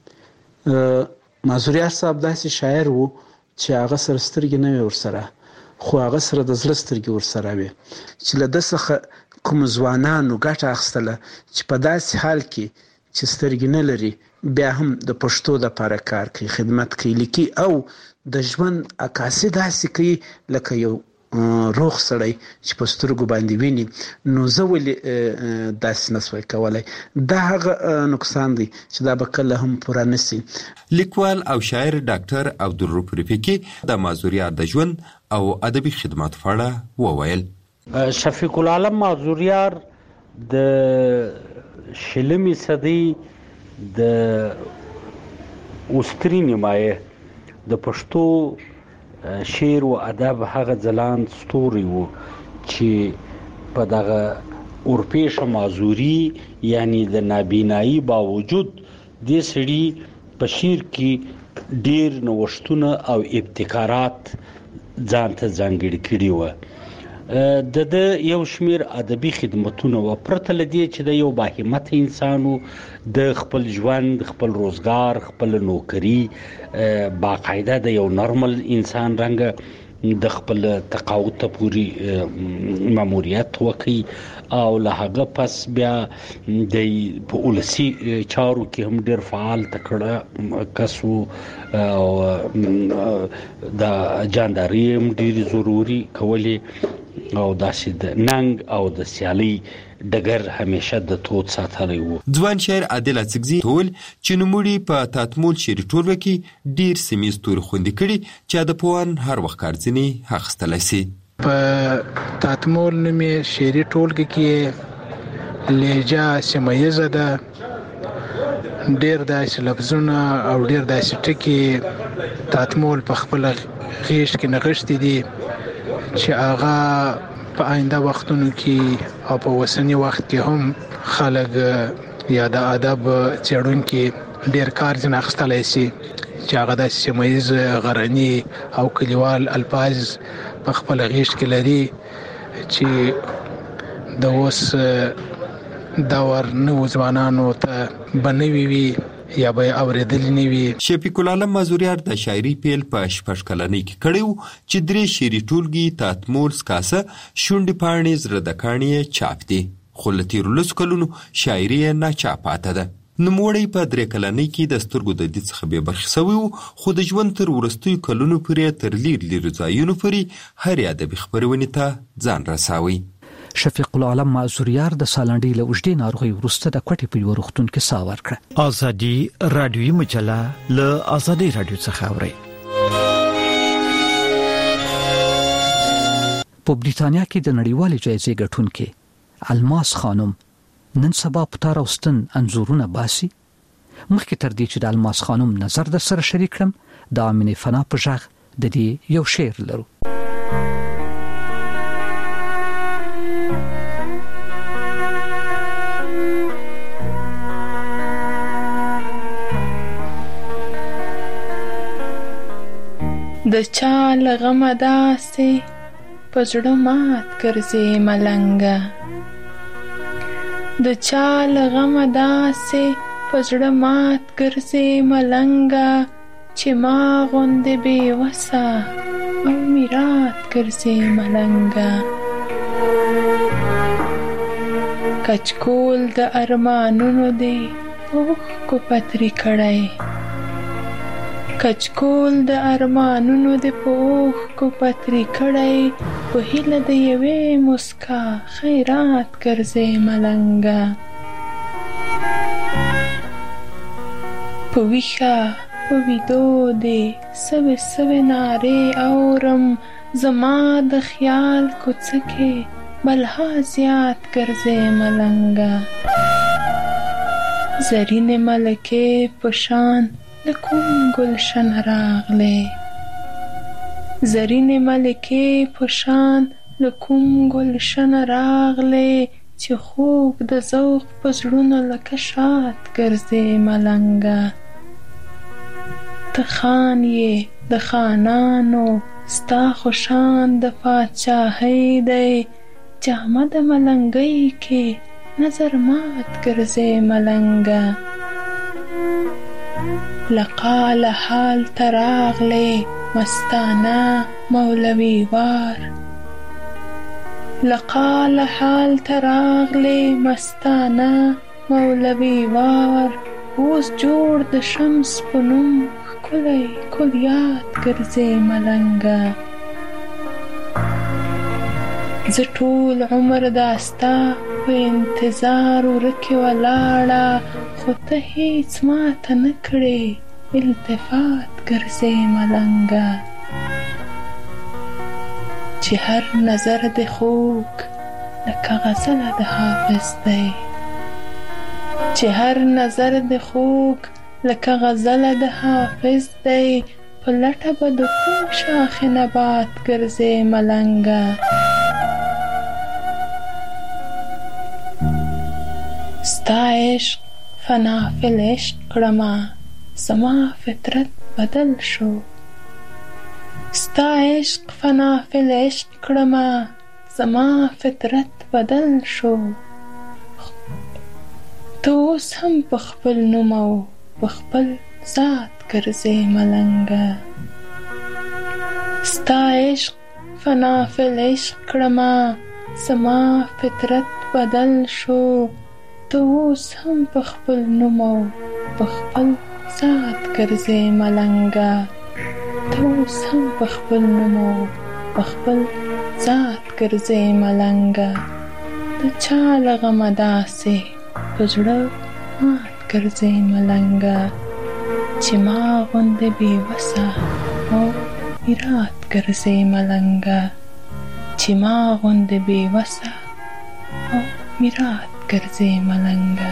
معذوریار صاحب داسې شاعر وو چې هغه سره سترګې نه وي ورسره، خو هغه سره د زړه سترګې ورسره وي چې له ده څخه کوم ځوانانو ګټه اخیستله چې په داسې حال کې چې سترګې نه لري
بیا هم د پښتو د لپاره کار کوي، خدمت کوي، لیکي او د ژوند عکاسي داسې کوي لکه یو روغ سړی چې په سترګو باندې ویني. نو زه ولې داسې نسوای کولی؟ دا هغه نقصان دی چې دا به کله هم پوره نشي.
لیکوال او شاعر ډاکټر عبدالرؤف رفیقي د مازوریار د ژوند او ادبي خدماتو په اړه وویل.
شفیق العالم مازوریار د شلمې صدۍ د اوستري نیمایه د پښتو شعر و ادب هغه ځلان ستوري وو چې په دغه اورپیشه مازوري یعنی د نابینایی باوجود د سړي په شعر کې ډیر نوښتونه او ابتکارات ځان ته ځانګړي کړي وو. د د یو شمیر ادبي خدمتونه و پرته لدی چې د یو باهمت انسانو د خپل ژوند، خپل روزګار، خپل نوکری باقاعده د یو نورمال انسان رنګ د خپل تقاعد ته پوری ماموریت وکي او له هغه پس بیا د په ولسی چارو کې هم ډیر فعال تکړه کسو او د جانداري هم ډیر ضروري کولی او داسې د ننګ او د سیالي ډګر همیشه د توت ساتلی وو.
ځوان شاعر عادل اڅکزي ټول چې نوموړي په تاتمول شعري ټولګه کې ډیر سیمې ستوري خوندي کړي چې ادبپوهان هر وخت کارځنې اخیستلی سي.
په تاتمول نومې شعري ټولګه کې لهجه سیمه ده، ډیر داسې لفظونه او ډیر داسې ټکي تاتمول په خپل غیږ کې نغښتي دي چې هغه په آینده وختونو کې او په وسنی وخت کې هم خلک یا د ادب څېړونکي ډیر کار ځنه اخیستلی شي چې هغه د سیمایز غرني او کلیوال الفاظ په خپل غیږ کې لري چې د اوس دور نو ځوانانو ته بنوي وي یا به اوریدل نه وي.
شفیق العالم مازوریار د شاعري پیل په شپږ کلنۍ کې کړیو چې درې شعري ټولګي تاتمول سکاسه شونډې پاڼې زړه د کاڼي چاپ دي، خو له تیرو لسو کلونو شاعري یې ناچاپاته ده. نوموړی په درې کلنۍ کې د سترګو د دید څخه بې برخې سوی و، خو د ژوند تر وروستیو کلونو پورې تر لیر لیرو ځایونو پورې هرې ادبي خپرونې ته ځان رساوی.
شفیق العالم مازوریار د سالنډۍ له اوږدې ناروغۍ وروسته د کوټې په یوه روغتون کې ساه ورکړه.
ازادي راډیویي مجله له ازادي راډیو څخه اورئ.
په بریتانیا کې د نړیوالې جایزې ګټونکې الماس خانم نن سبا په تار او ستن انځورونه باسي. مخکې تر دې چې د الماس خانم نظر در سره شریک کړم، د امینې فنا په غږ د دې یو شعر لرو.
د چا لغمه داسې په زړه مات ګرځې ملنګه، د چا لغمه داسې په زړه مات ګرځې ملنګه، چې ما غوندې بې وسه او میرات ګرځې ملنګه. کچکول د ارمانونو دې په اوښکو پتري کړی، کچکول د ارمانونو د په اوښکو پتري کړی، په هیله د یوې مسکا خیرات ګرځې ملنګه. په ویښه په ویدو دې سوې سوې نارې اورم، زما د خیال کوڅه کې بلها زیات ګرځې ملنګه. زرینې ملکې په شان د کوم ګلشن راغلې، زرینې ملکې په شان د کوم ګلشن راغلې، چې خوږ د ذوق په زړونو لکه شات ګرځې ملنګه. ته خان یې د خانانو، ستا خو شان د پاچاهۍ دی، جامه د ملنګۍ کې نظر مات ګرځې ملنګه. لقال حال تراغلې مستانه مولوی وار، لقال حال تراغلې مستانه مولوی وار، اوس جوړ د شمس په نوم ښکلی کلیات ګرځې ملنګه. زه ټول عمر دا ستا په انتظار ورکې ولاړه، خو ته هیڅ ماته نه کړې التفات ګرځې ملنګه. چې هر نظر د خوږ لکه غزله د حافظ دی، چې هر نظر د خوږ لکه غزله د حافظ دی، په لټه به د کوم شاخ نبات ګرځې ملنګه. ستا عشق فنا فی العشق کړمه، زما فطرت بدل شو. ستا عشق فنا فی العشق کړمه، زما فطرت بدل شو. ته اوس هم په خپل نوم او په خپل ذات ګرځې ملنګه. ستا عشق فنا فی العشق کړمه، زما فطرت بدل شو. ته اوس هم په خپل نوم او په خپل ذات ګرځې ملنګه. ته اوس هم په خپل نوم او په خپل ذات ګرځې ملنګه. د چا له غمه داسې په زړه مات ګرځې ملنګه، چې ما غوندې بېوسه او میرات ګرځې ملنګه. چې ما غوندې بېوسه او میرات ګرځې ملنګه.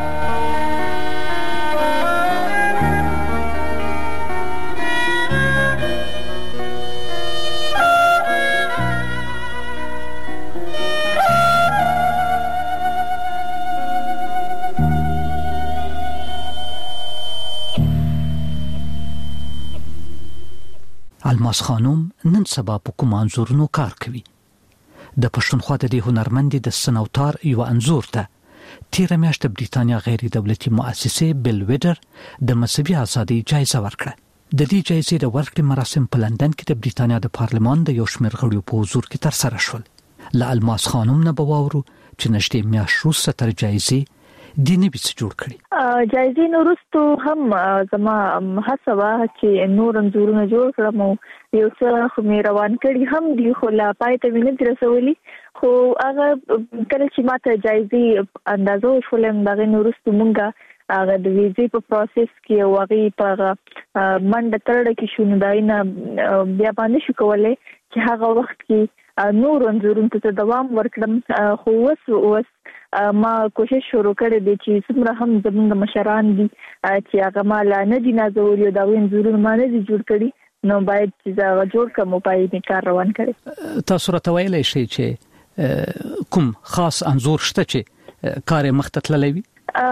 الماس خانم نن سبا په کوم انځورونو کار کوي. د پښتونخوا د هنرمندې د سنوتار یو انځور ته تیره میاشت د بریتانیا غیر دولتي مؤسسه بل ویډر د مذهبي ازادۍ جایزه ورکړه. د دې جایزې د ورکړې مراسم په لندن کې د بریتانیا د پارلمان د یو شمېر غړو په حضور کې ترسره شول. له الماس خانم نه به واورو چې نږدې میاشت وروسته تر جایزې د نبی څخه جوړ کړي.
جایزې نورستو هم زما هڅه وه چې نور انځورونه جوړ کړم او یو څه خو مې روان کړي هم دي، خو لا پای ته مې نه دي رسولي. خو هغه کله چې ماته جایزې اندازه وشولې دغې نورستو مونږه هغه د ویزې په پروسس کې او هغې په منډه ترړه کې شو، نو د هغې نه بیا باندې شو کولی چې هغه وخت کې نور انځورونو ته دوام ورکړم. خو اوس اوس ما کوشش شروع کړی دی چې څومره هم زموږ مشران دي چې هغه ما لا نه دي نازولي او د هغوی انځورونه ما نه دي جوړ کړي، نو باید چې زه هغه جوړ کړم او پای مې کار روان کړی.
تاسو راته ویلی شئ چې کوم خاص انځور شته چې کار یې مخته تللی وي؟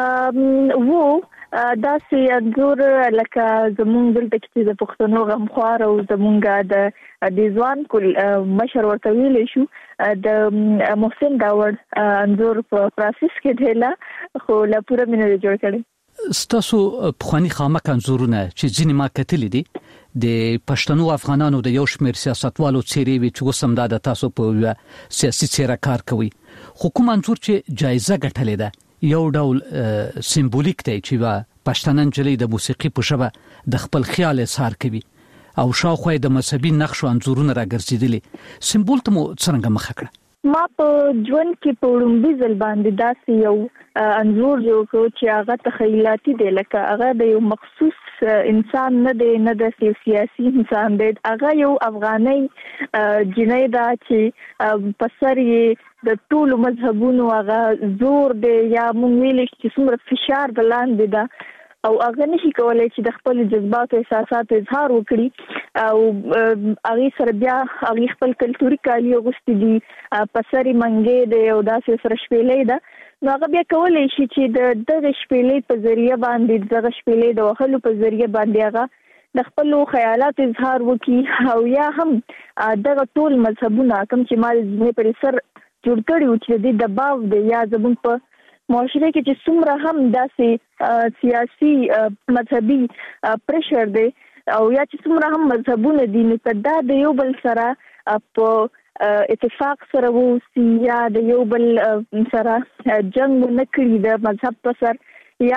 وو داسې انځور لکه زمونږ دلته کې د پښتنو غمخوار او زمونږ د د ځوان کل مشر ورته ویلی شو د محسن داوړ انځور په پروسس کې دی، خو لا پوره مې نه جوړ کړی.
ستاسو پخواني خامک انځورونه چې ځینې ما کتلي دي د پښتنو افغانانو د یو شمېر سیاستوالو څیرې وي چې اوس هم دا د تاسو په سیاسي څیره کار کوي، خو کوم انځور چې جایزه ګټلې ده یو ډول سمبولیک دی چې پښتنه نجلۍ د موسیقي په ژبه د خپل خیال اظهار کوي او شاوخوا د مذهبي نقشو انځورونه راګرځېدلي، سمبول ته مو څرنګه مخه کړه؟
ما په ژوند کې په وړومبي ځل باندې داسې یو انځور جوړ کړو چې هغه تخیلاتي دی، لکه هغه د یو مخصوص انسان نه دی، نه د سیاسي انسان دی، هغه یو افغاني جنۍ ده چې په سر یې د ټولو مذهبونو هغه زور دی، یا مونږ ویلی چې څومره فشار د لاندې ده او هغه نشي کولی چې د خپل جذباتو احساساتو اظهار وکړي، او هغې سره بیا هغې خپل کلتوري کالي اغوستي دي، په سر یې منګۍ دی او داسې سره شپېلۍ ده، نو هغه بیا کولی شي چې د دغه شپېلۍ په ذریعه باندې دغه شپېلۍ د وهلو په ذریعه باندې هغه د خپلو خیالاتو اظهار وکړي، او یا هم دغه ټول مذهبونه کوم چې ما د پر سر جوړ کړي و چې د دې دباو دی یا زموږ په معاشره کې چې څومره هم داسې سیاسي مذهبي پریشر دی او یا چې څومره هم مذهبونه دي، نو که دا د یو بل سره په اتفاق سره ووسي یا د یو بل سره جنګ ونه کړي د مذهب په سر، یا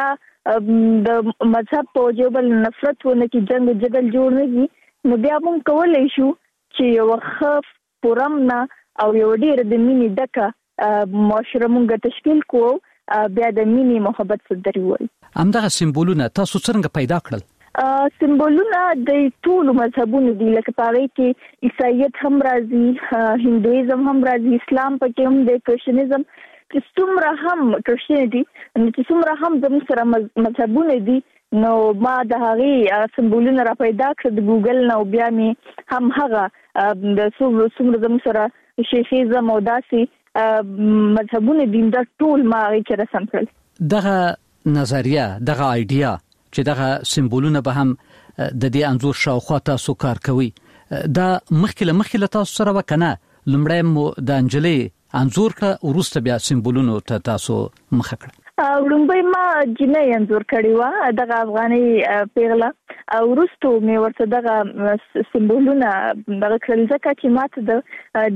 د مذهب په جوبل نفرت ونه کې جنگ جدل جوړ نه کی نو بیا موږ کولای شو چې یو خف پرمنا او یو ډیر د مینې ډکه معاشره موږ تشکیل کوو بیا د مینې محبت سره وایي.
همدغه سمبولونه تاسو څنګه پیدا کړل؟
سمبولونه د ټولو مذهبونو دي، لکه پاره کې عیسایت هم راځي، هندویزم هم راځي، اسلام پکې هم د کرسچنیزم چې څومره هم کرسچنټي چې څومره هم زموږ سره مذهبونه دي نو ما د هغه سمبولونه را پیدا کړ د ګوګل نو بیا می هم هغه د څومره زموږ سره شیخیزم او داسې مذهبونه دي دا ټول ما یې رسم کړل.
دغه نظریه دغه ایډیا چې دغه سمبولونه به هم د دې انزور شاوخوا تاسو کار کوي دا مخکله مخکله تاسو سره وکنه لمړی مو د انجلې انزور کړه ورسته بیا سمبولونو ته تاسو مخه کړه؟
لومبای ما جنې انزور کړی و دغه افغاني پیغله او ورستو مې ورته دغه سمبولونه دغه کړل ځکه چې ماته د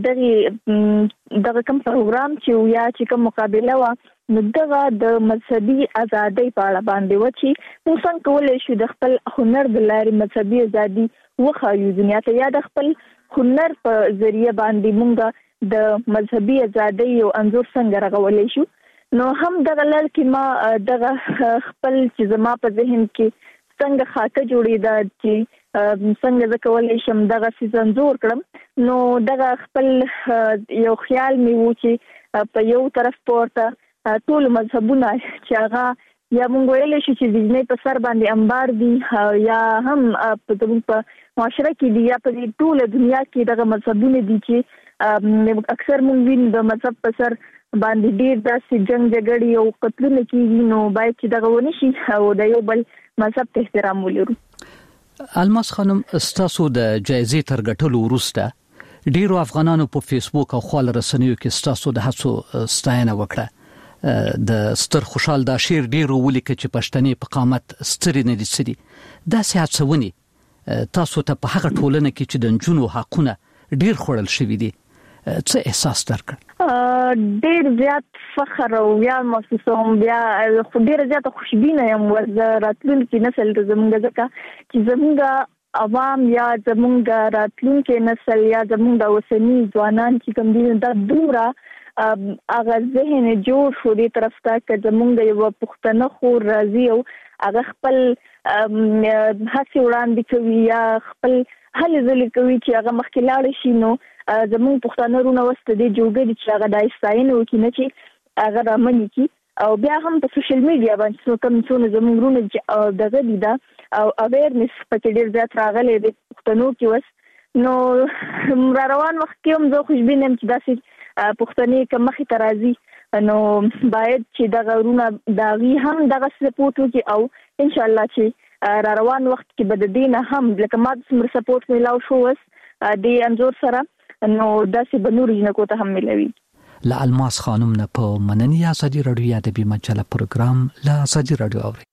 دغه دغه کوم پروګرام چې یا چې کوم مقابله و نو دغه د مذهبي ازادۍ په اړه باندې و چې موږ څنګه کولای شو د خپل هنر د لارې مذهبي ازادي وخایو دنیا ته یا د خپل هنر په ذریعہ باندې موږ د مذهبي ازادۍ او انزور څنګه راغولای شو. نو هم دغه لړ کې ما دغه خپل چې زما په ذهن کې څنګه خاطه جوړېده چې څنګه زه کولای شم دغه سيزنزور کړم نو دغه خپل یو خیال مې و چې په یو طرف پورته ټول مذهبونه چې هغه یا مونږ ویلې شو چې د دې په سر باندې انبار دي یا هم په دغه معاشره کې دي یا په ټول دنیا کې دغه مذهبونه دي چې اکثر مونږ وینو د مذهب په سر باندې ډیر داسې جنگ جګړې او قتلونه کیږي نو باید چې دغه ونی شي او د یو بل مذهب ته احترام ولرو.
الماس خانم استاسو د جایزې تر ګټلو وروسته ډیرو افغانانو په فیسبوک او خپل رسنیو کې استاسو د هڅو ستاینه وکړه. د ستر خوشحال دا شیر ډیرو ولیک چې پښتني په قامت ستري نه دي سړي دا سیاستونی تاسو ته په هغه ټولنه کې چې د جنونو حقونه ډیر خورل شوی دي څه احساس درکړ؟
ډیر زیات فخر او یا محسوسوم بیا ډیر زیات خوشبینه یم راتلونکي نسل ته زموږ ځکه چې زموږ عوام یا زموږ راتلونکي نسل یا زموږ اوسنی ځوانان چې کوم دي دا دومره هغه ذهن جوړ شو دې طرف ته چې زموږ یو پښتنه خور راځي او هغه خپل هڅې وړاندې کوي یا خپل هلې ځلې کوي چې هغه مخکې لاړ شي نو زموږ پښتانه رونه وسته دي جوړګي چې هغه د استاین وکړي نه چې هغه رامنې کی او بیا هم په سوشل میډیا باندې څو کم څو زموږ رونه دغه دي دا او اویرنس پکې ډیر زیات راغلی دی پښتنو کې وس نو را روان وخت کې هم زه خوشبینه یم چې داسې پښتني کوم مخې ته راځي نو باید چې دغه رونه داغي هم دغه سپورټ وکړي او ان شاء الله چې را روان وخت کې بد دینه هم لکه ما سمر سپورټ ملاو شو وس د انزور سره نو داسې بنور جنکو ته هم ملوي.
لا الماس خانم نه په مننی ازادي رادیو ادبي مجله پروګرام لا ازادي رادیو اوري.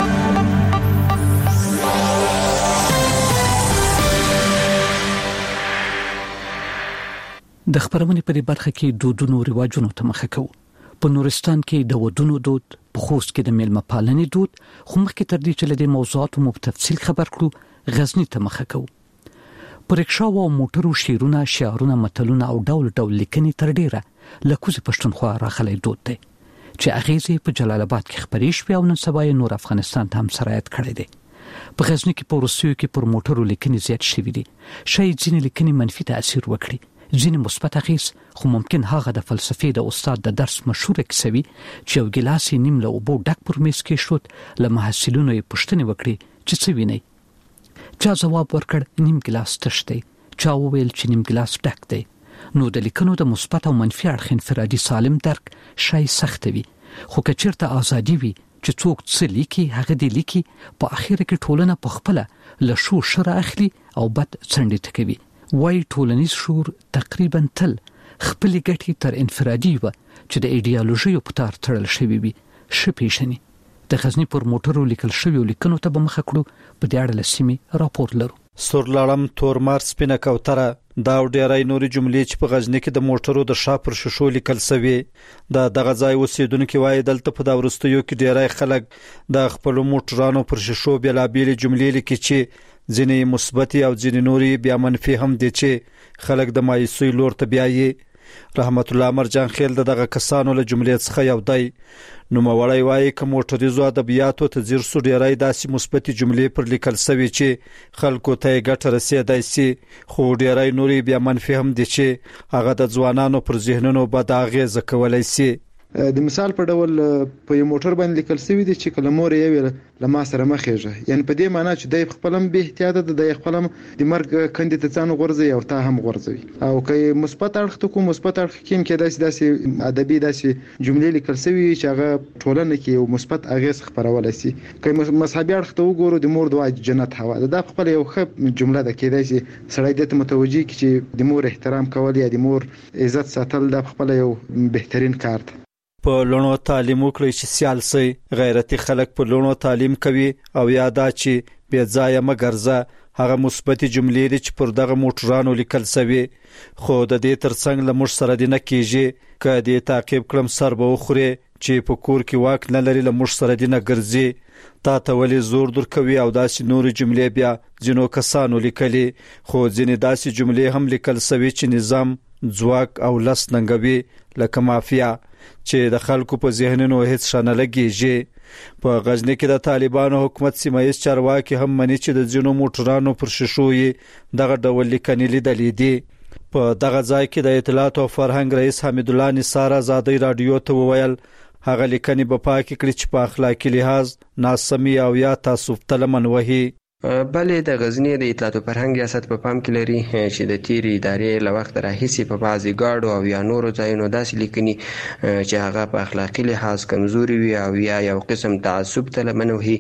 د خبرونې په برخه کې دودونو رواجونو ته مخه کوو. په نورستان کې د ودونو دود، په خوست کې د میلمه پالنې دود، خو مخکې تر دې چې له دې موضوعاتو مو په تفصیل خبر کړو غزنی ته مخه کوو. پر رکشا او موټرو شیرونه، شعارونه، متلونه او ډول ډول لیکنې تر ډیره لکوزي پښتونخوا راخلي دود دی چې اغیزې په جلال آباد کې خبرې شوې او نن سبا یې نور افغانستان ته هم سرایت کړی دی. په غزنی کې په روسیو کې پر موټرو لیکنې زیات شوې دي. شاید ځینې لیکنې منفي تاثیر وکړي، ځینې مثبت اغیز، خو ممکن هغه د فلسفې د استاد د درس مشهور کیسوي چې یو ګلاس نیم له اوبو ډک پر میز کې شوت له محصلینو یې پوښتنه وکړي چې څه ویني. چا جواب ورکړ نیم ګلاس تش دی، چا وویل چې نیم ګلاس ډک دی. نو د لیکنو د مثبت او منفي اړخ انفرادي سالم درک شای سخت وي، خو که چیرته ازادي وي چې څوک څه لیکي هغه دی لیکي، په اخر کې ټولنه په خپل له شو شر اخلي او بد څنډه تکوي. وای ټولنیز شعور تقریبا تل خپل ګټي تر انفرادي و چې د ایډیالوژي په تار تړل شوی وي. شپېشنی د غزنی پر موټرو لیکل شوی لیکنو ته به مخ کړو. په دې اړه لسمي راپور لرو.
سورلړم تورمار سپینه کوتره دا ډیرای نوري جملې چې په غزنی کې د موټرو د شاپر ششو لیکل شوی دا د غزای اوسیدونکو وایي دلته په دا ورستیو کې ډیرای خلک د خپل موټرانو پر ششو بلابل جملې لیکي چې ځینې مثبت او ځینې نوري بیا منفي هم دي چې خلک د مایوسۍ لور ته بیایي. رحمت الله مرجان خیل دغه کسانو له جملې څخه یو دی. نو موړی وایي کوم موټریزو ادبیاتو ته زیر سو ډیرای داسې مثبت جملې پر لیکل شوی چې خلکو ته ګټه رسیدای سي خو ډیرای نوري بیا منفي هم دي چې هغه د ځوانانو پر ذهنونو بد اغیزه کولای سي.
د مثال په ډول په یو موټر باندې لیکل شوی دی چې کلمور یې ویل لما سره مخېږه، یعنی په دې معنی چې د خپلم به احتیاط د د خپلم د مرګ کندې ته ځان غورځي او تا هم غورځوي. او که مثبت اړخ ته کوم مثبت اړخ کې کې داسې داسې ادبي داسې جملې لیکل شوی چې هغه ټولنه کې یو مثبت اغیز خبرول شي. که مذهبي اړخ ته وګورو د مور دعا جنت هوا دا خپل یو ښه جمله ده کې داسې سړی د متوجي چې د مور احترام کول یا د مور عزت ساتل د خپل یو بهترین کار ده.
په لونو تعلیم وکړي چې سیال سي غیرتي خلک په لونو تعلیم کوي او یادا چې بیا ځای مګرزه هغه مثبت جملې دي چې پر دغه موټرانو لیکل شوی خو د دې ترڅنګ له مش سره د نه کیږي ک دې تعقیب کړم سر به خوري چې په کور کې واک نه لري له مش سره د نه ګرځي تا ته ولې زور در کوي او داسې نور جملې بیا ځینو کسانو لیکلي خو ځینې داسې جملې هم لیکل شوی چې نظام ځواک او لس ننګوي لکه مافیا چې د خلکو په ذهنونو هیڅ شانه لګیږي. په غزنی کې د طالبانو حکومت سیمایي چارواکي هم مني چې د ځینو موټرانو پر ششوې دغه ډول لیکنې لیدلې دي. په دغه ځای کې د اطلاعات او فرهنګ رئیس حمید الله نثار آزادۍ رادیو ته وویل هغه لیکنې په پاک کړي چې په اخلاقی لحاظ ناسمي او یا تعصب تلمن وهي.
بلې د غزنی د اطلاعات او فرهنګ ریاست په پام کې لري چې د تیری ادارې له وخت راهیسې په بعضي گاډو او یا نورو ځایونو داسې لیکني چې هغه په اخلاقی لحاظ کمزوري وي او یا یو قسم تعصب تلمن وهي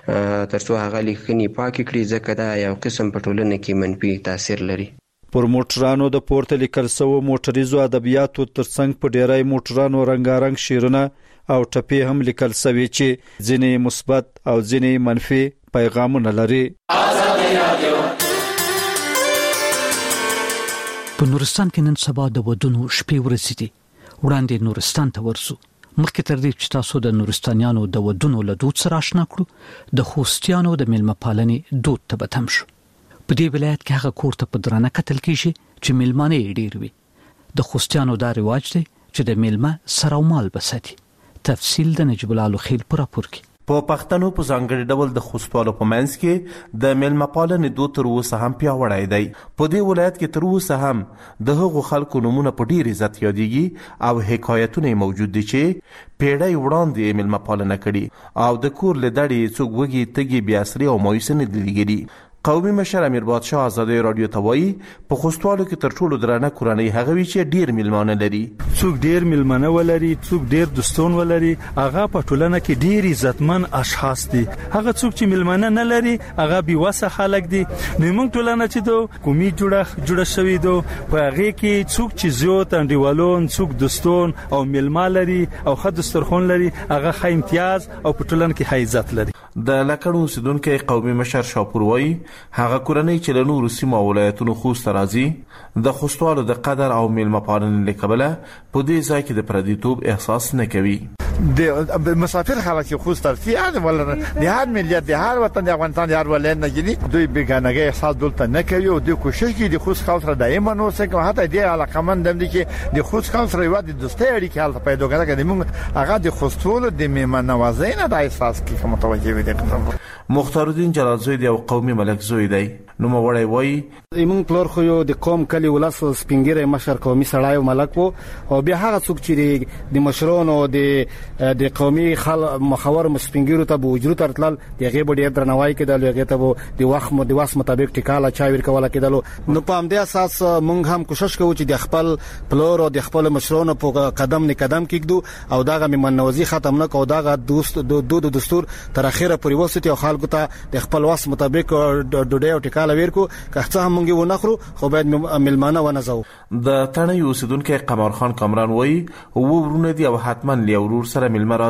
ترڅو هغه لیکني پاک کړي ځکه دا یو قسم په ټولنه کې منفي تاثیر لري.
پر موټرانو د پورته لیکل سوی موټریزو ادبیاتو ترڅنګ په ډیرای موټرانو رنگارنګ شیرونه او ټپي هم لیکل سوی چې ځینې مثبت او ځینې منفي پیغامونه لري.
په نورستان کې نن سبا د ودونو شپې ورسېدي. وړاندې نورستان ته ورسو مخکې تر دې چې تاسو د نورستانیانو د ودونو له دود سره آشنا کړو د خوستیانو د میلمه پالنې دود ته به تم شو. په دې ولایت کې هغه کور ته په درانه کتل کېږي چې میلمانه یې ډېر وي. د خوستیانو دا رواج دی چې د میلمه سر او مال بساتي. تفصیل د نجیب الله خیل پر راپور کې.
په پښتنو په ځانګړي ډول د خوستوالو په منځ کې د میلمه پالنې دود تر اوسه هم پیاوړی دی. په دې ولایت کې تر اوسه هم د هغو خلکو نومونه په ډیر عزت یادېږي او حکایتونه موجود دي چې پیړۍ وړاندې میلمه پالنه کړي او د کور له دړې څوک وږي تږي بې اسرې او مایوسه نه دي لګېدي. قومي مشر امیر بادشاه آزادۍ رادیو ته وایي په خوستوالو کې تر ټولو درانه کورنۍ هغه وي چې ډیر میلمانه لري.
څوک ډیر میلمانه ولري، څوک ډیر دوستون ولري، هغه په ټولنه کې ډیر عزتمن اشخاص دي. هغه څوک چې میلمانه نه لري هغه بې وسه خلک دي. نو موږ ټولنه چې دو قومي جوړه جوړه شوې دو په هغه کې څوک چې زیات انډیوالون، څوک دوستون او میلمه لري او ښه دسترخوان لري هغه ښه امتیاز او په ټولنه کې ښه عزت لري.
د لکړو اوسیدونکو قومي مشر شاپور وایي هغه کورنۍ چې له نورو سیمو او ولایتونو خوست راځي د خوستوالو د قدر او میلمه پالنې له کبله په دې ځای کې د پردیتوب احساس نه کوي.
د مسافر خلک خوست ترفیع ولا د هر ملت د هر وطن د افغانستان د هر ولایت نه جدي دوی بیگانګي احساس دلته نه کوي او دوی کوشش کوي د خوست خلک دایما نو څنګه حتی د علاقمند دم دي چې د خوست خلک سره یو د دوستۍ اړیکې حالت پیدا کړي چې موږ هغه د خوستولو د میمن نوازۍ نه د احساس کې متوجه وي.
مختار الدین جلالزوی دی او قومي ملک زوی دی. نو موړی وای
ایمون پلور خو یو د قوم کلی ولاس سپینګره مشر قومي سړای او ملک وو او بیا هغه څوک چې د مشرونو د د قومي خل مخاور مسپینګیرو ته به اجرت ترتل دغه به ډیر درنوای کېدل هغه ته به د وخت مو د واس مطابق ټیکاله چا ور کوله کېدل. نو په همدې اساس مونږ هم کوشش کوو چې د خپل پلور او د خپل مشرونو په قدم نه قدم کېږدو او داغه منوزي ختم نه کو داغه دوست د دود دستور تر اخره پورې وسته او خلکو ته د خپل واس مطابق ډوډۍ او ټیکاله ورکو که څه هم مونږ و نخرو خو باید ملمانه ونزو.
د تڼۍ اوسیدونکو قمر خان کامران وایي و ورونه دی او حتما لی ورور سره ملما راځي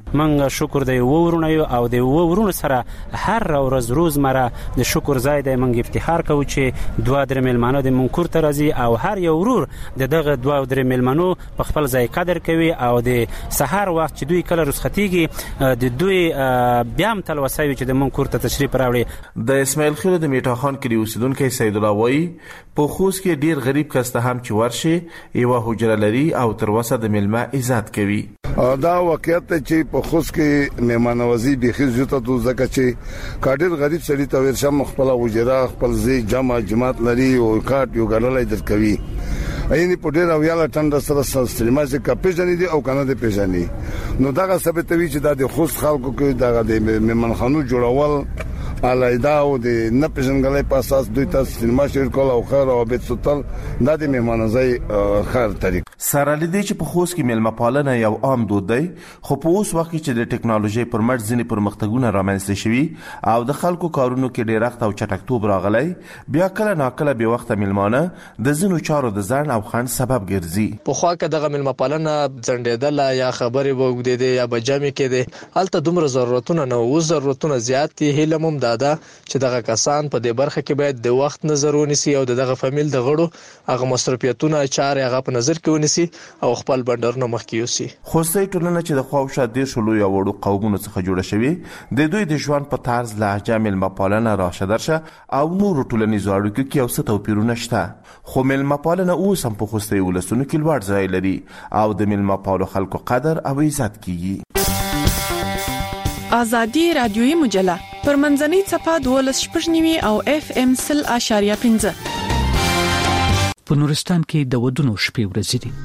منګه شکر دی ورونه او د ورونه سره هر ورځ روز مره د شکر ځای دی. منګ افتخار کوو چې دوه درې ملمانو د منکور ته راځي او هر یو ورور د دغه دوه درې ملمانو په خپل ځای قدر کوي او د سحر وخت چې دوی کله رخصتيږي د دوی بیا هم تلوسوي چې د منکور ته تشریف راوړي.
د اسماعیل خیل د میټا خان کلی اوسیدونکو سید الله وایي په خوست کې ډیر غریب کسته هم چې ورشي یو حجره لري او تر وسه د ملما عزت کوي.
دا واقعیت چې په خوست کې مهمانوازي بيخي زیاته تو ځکه چې کاډر غریب سړي ته ورشم خپل وجرا خپل زی جمع جماعت لري او کاټ یو ګرلای در کوي. اینی په ډیر او یاله ټنډه سره سلمه چې کپېژنې دي او کنه دي پېژنې نو دا ثابتوي چې د خوست خلکو کې د مهمانخانو جوړول علایدا او د نه پېژنګلې په اساس دوی تاسو سینما شیر کول او خیر او بیت سوتل د دې مهمانځای خیر طریق
سره لیدي چې په خوست کې ملما پالنه یو عام دود دی خو په اوس وخت کې د ټکنالوژي پر مټ ځینې پرمختګونه رامنځته شوي او د خلکو کارونو کې ډېر وخت او چټکتوب راغلی بیا کله ناکله به وخت ملمانه د زینو چارو د ځان او خان سبب ګرځي.
په خوا کې دغه ملما پالنه ځنډېدل یا خبرې وګدې دي یا بجامي کې دي هلته دومره ضرورتونه نه او ضرورتونه زیات دي. هیلمم دادا چې دغه کسان په دې برخه کې باید د وخت نظر ونیسي او دغه فامیل د غړو هغه مصرفیتونه چارې هغه په نظر کې ونیسي او خپل بندرونه مخکې یوسي.
خوستي ټولنه چې د خواوشا د شلو یا وړو قومونو څخه جوړه شوی د دوی د ژوند په طرز لهجه ملما پالنه راشه درشه او نور ټولنیزو اړیکو کې اوسه توپیرونه شته خو ملما پالنه اوس هم په خوستي ولسونو کې لوړ ځای لري او د ملما پالو خلکو قدر او عزت کیږي.
آزادی رادیویی مجله پر منځنۍ صفحه دولس شپږنیوي او اف ام سل اشاریه پنځه.
په نورستان کې د ودونو شپې ورځې دي.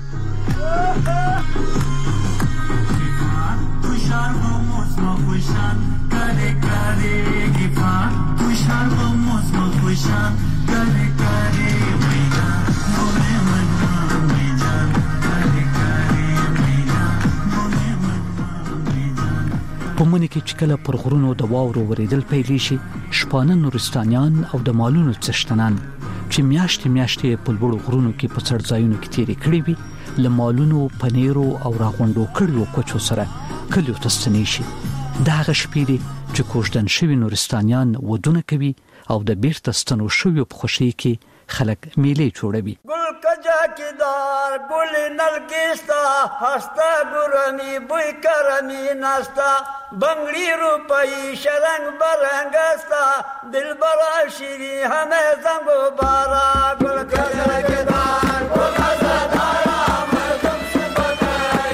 په منځ کې چې کله پر غرونو د واورو ورېدل پیل شي شپانه نورستانیان او د مالونو څښتنان چې میاشتې میاشتې په لوړو غرونو کې په څړ ځایونو کې تیرې کړې وي له مالونو پنیرو او راغونډو کړیو کوچو سره کلیو ته ستنې شي. دا هغه شپې دي چې کوژدن شوي نورستانیان ودونه کوي او د بیرته ستنو شویو په خوښۍ کې خلک میلې جوړوي.
ګل کجا کیدار ګل نلګستا هستا ګورنی بوی کرمی ناستا بنگړی روپۍ شرنګ برنګستا دلبر شری همه زنګو بارا ګل کجا کیدار ګل زدارا مردم سبتای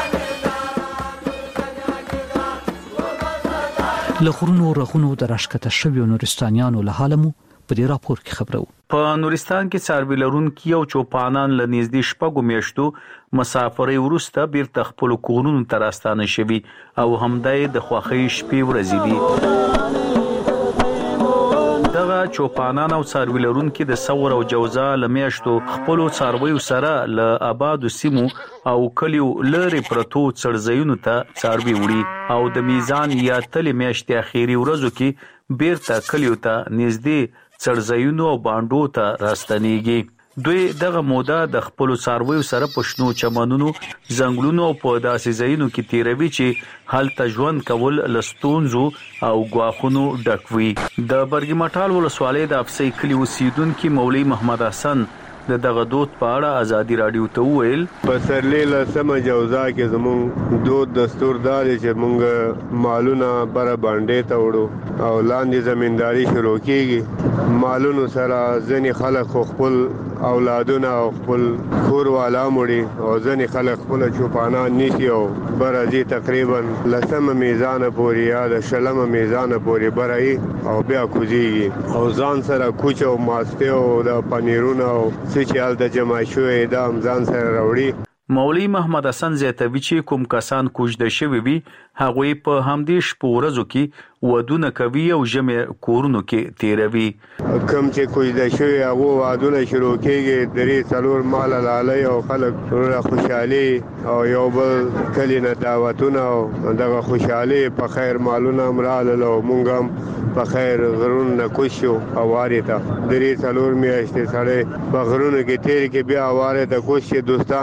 لخرونو رغونو د راشکته شویو نورستانیانو له حالمو په دې راپور کې خبرو.
په نورستان کې څاروي لرونکي او چوپانان له نږدې شپږو میاشتو مسافرۍ وروسته بیرته خپل کورونو ته راستانه شوي او همدای د خوښۍ شپې ورځې دي. دغه چوپانان او څاروي لرونکي د ثور او جوزا له میاشتو خپل څارویو سره له آبادو سیمو او کلیو لري پرتو څړځایونو ته څاروي وړي او د میزان یا تل میاشتې اخیری ورځو کې بیرته کلیو ته نږدې څړځایونو او باندو ته راستنیږي. دوی دغه موده د خپل څارویو سره پښنو چمنونو زنګلونو او په داسې ځایونو کې تیروي چې هلته ژوند کول لستونزو او غواخونو ډکوي. د برګی مټال ولسوالۍ د افسي کلی اوسیدونکو مولوی محمد حسن د دغه دود په اړه ازادي رادیو ته ویل
په سرلیله سم جوزا کې زمون دود دستور دار چې مونږ مالونه بر باندې ته وړو او لاندې زمینداری شروع کیږي. مالونو سره ځنی خلک خپل اولادونه او خپل کور والا مړي او ځنی خلک خپل چوپانان نشي او برازي تقریبا لسم میزان پورې یا د شلم میزان پورې برای او بیا کوزيږي او ځان سره کوچ او ماسته او د پنیرونو او سچال د جمع شوې د امزان سره راوړي.
مولوی محمد حسن زیاتوي چې کوم کسان کوژده شوي وي هغوی په همدې شپو ورځو کې ودونه کوي او جمع کورونو کې تیروي.
کوم چې کوژده شوي هغه ودونه شروع کېږي درې څلور مال لاله او خلک ټول خوشحالي او یو بل کلی نه دعوتونه او دغه خوشحالي په خیر مالونه امراله او مونږ هم په خیر غرون نه کوشو او وارته درې څلور میاشتې سره په غرونو کې تیر کې بیا وارته کوشي دوستانو باندې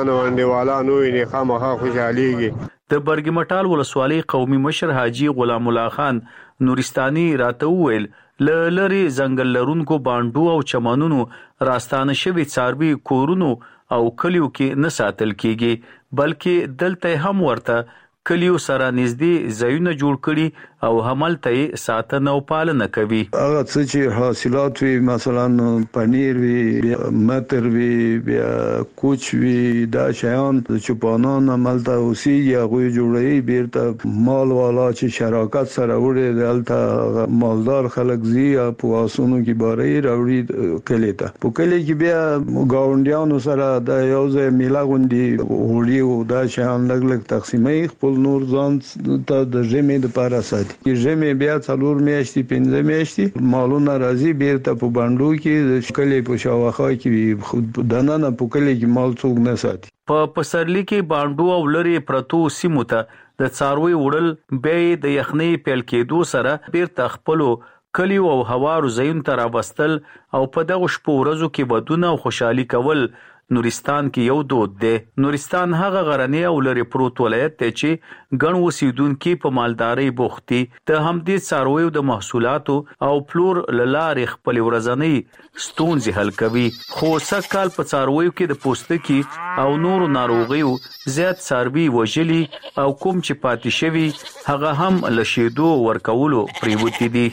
کلیوالانو ویني خامخا خوشحاليږي.
د برګ مټال ولسوالۍ قومي مشر حاجی غلام الله خان نورستاني راته وویل ل لری ځنګل لرونکو باندو او چمنونو راستانه شوی څاروي کورونو او کلیو کې نه ساتل کیږي بلکې دلته هم ورته کلیو سره نږدې ځایونه جوړ کړي او هملته ساتنه او پالنه کوي.
هغه څه چې حاصلات وي مثلا پنیر وي متر وي بیا کوچ وي دا شیان چوپانان عملته اوسېږي هغه جوړوي بیرته مال والا چې شراکت سره وړي دلته مالدار خلک زی په اسونو کې باري راوړي کلی ته په کلی کې بیا گاونډیانو سره د یو ځای میلا غونډي وړي او دا شیان لګ لګ تقسیمي خپل نور ځان ته د ژمي د پاره ساتي چې ژمي بیا څلور میاشتې پنځه میاشتې مالونه راځي بیرته په باندو کې د کلی په شاوخوا کې خود دننه په کلی کې مال څوک نه ساتي.
په پسرلی کې باندو او لری پرتو سیمو ته د څاروي وړل به د یخنۍ پیل کېدو سره بیرته خپلو کلیو او هوارو ځایونو ته راوستل او په دغه شپو ورځو کې بدونه او خوشحالي کول نورستان کې یو دود دی. نورستان هغه غرنی او لری پروت ولایت دی چې ګڼ اوسیدونکو په مالداري بوختي ته هم د څارویو د محصولاتو او پلور لارې خپل ورځنی ستونزې حل کوي. خو سکهال په څارویو کې د پوستکي او نورو ناروغیو زیات څاروي وژلي او کوم چې پاتې شوی هغه هم لشیدو ورکولو پریوتی دي.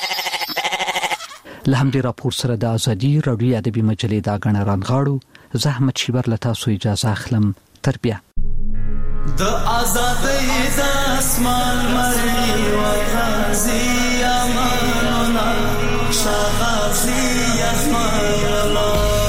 لهم دې راپور سره د ازادي راډیو ادبي مجلې دا غڼ رانغاړو زحمت شیبر لتا سو اجازه اخلم تربیه
د ازادۍ د اسمان مری و غازی اماننا شغازی اسماننا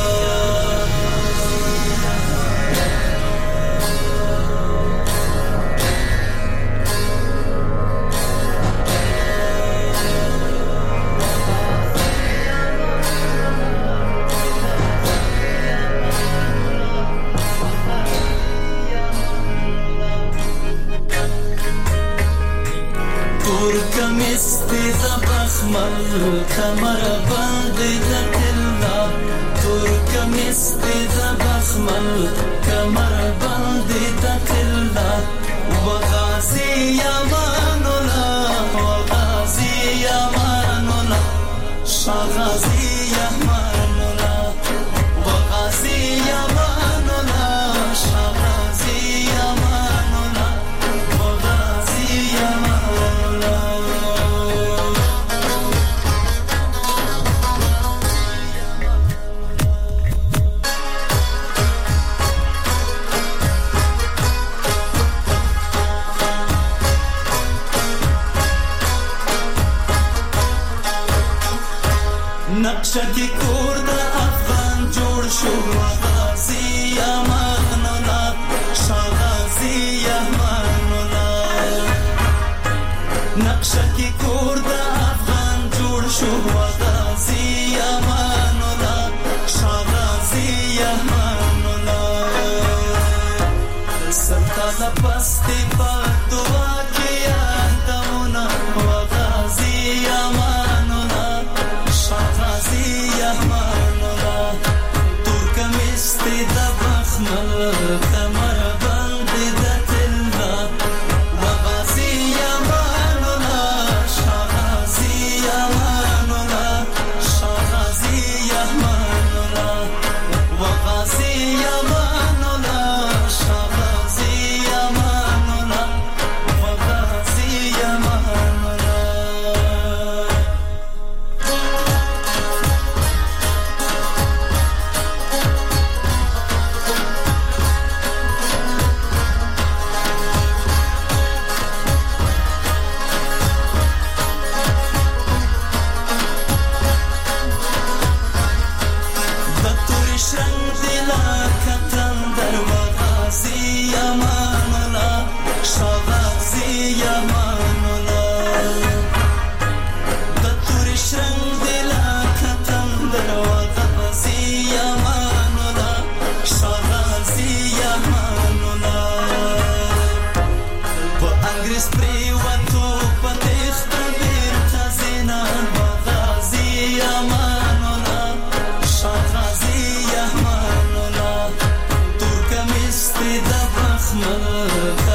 کمر باندې د تللا ترکم استد بخمل کمر باندې د تللا وغازی یمانولا وغازی یمانولا شغازی یمانولا وغازی یمانولا شغازی یمانولا وغازی یمانولا نقشه کی کور د افغان جوړ شو غازی امان الله شغازی امان الله نقشه کی کور د افغان جوړ شو غازی امان الله شغازی امان الله سلطنه پستی په دعا کې یادونه غازی امان کمر باندې د تللا وغازی امان الله شغازی امان الله شغازی امان الله وغازی امان الله شغازی امان الله وغازی امان الله Stay احمد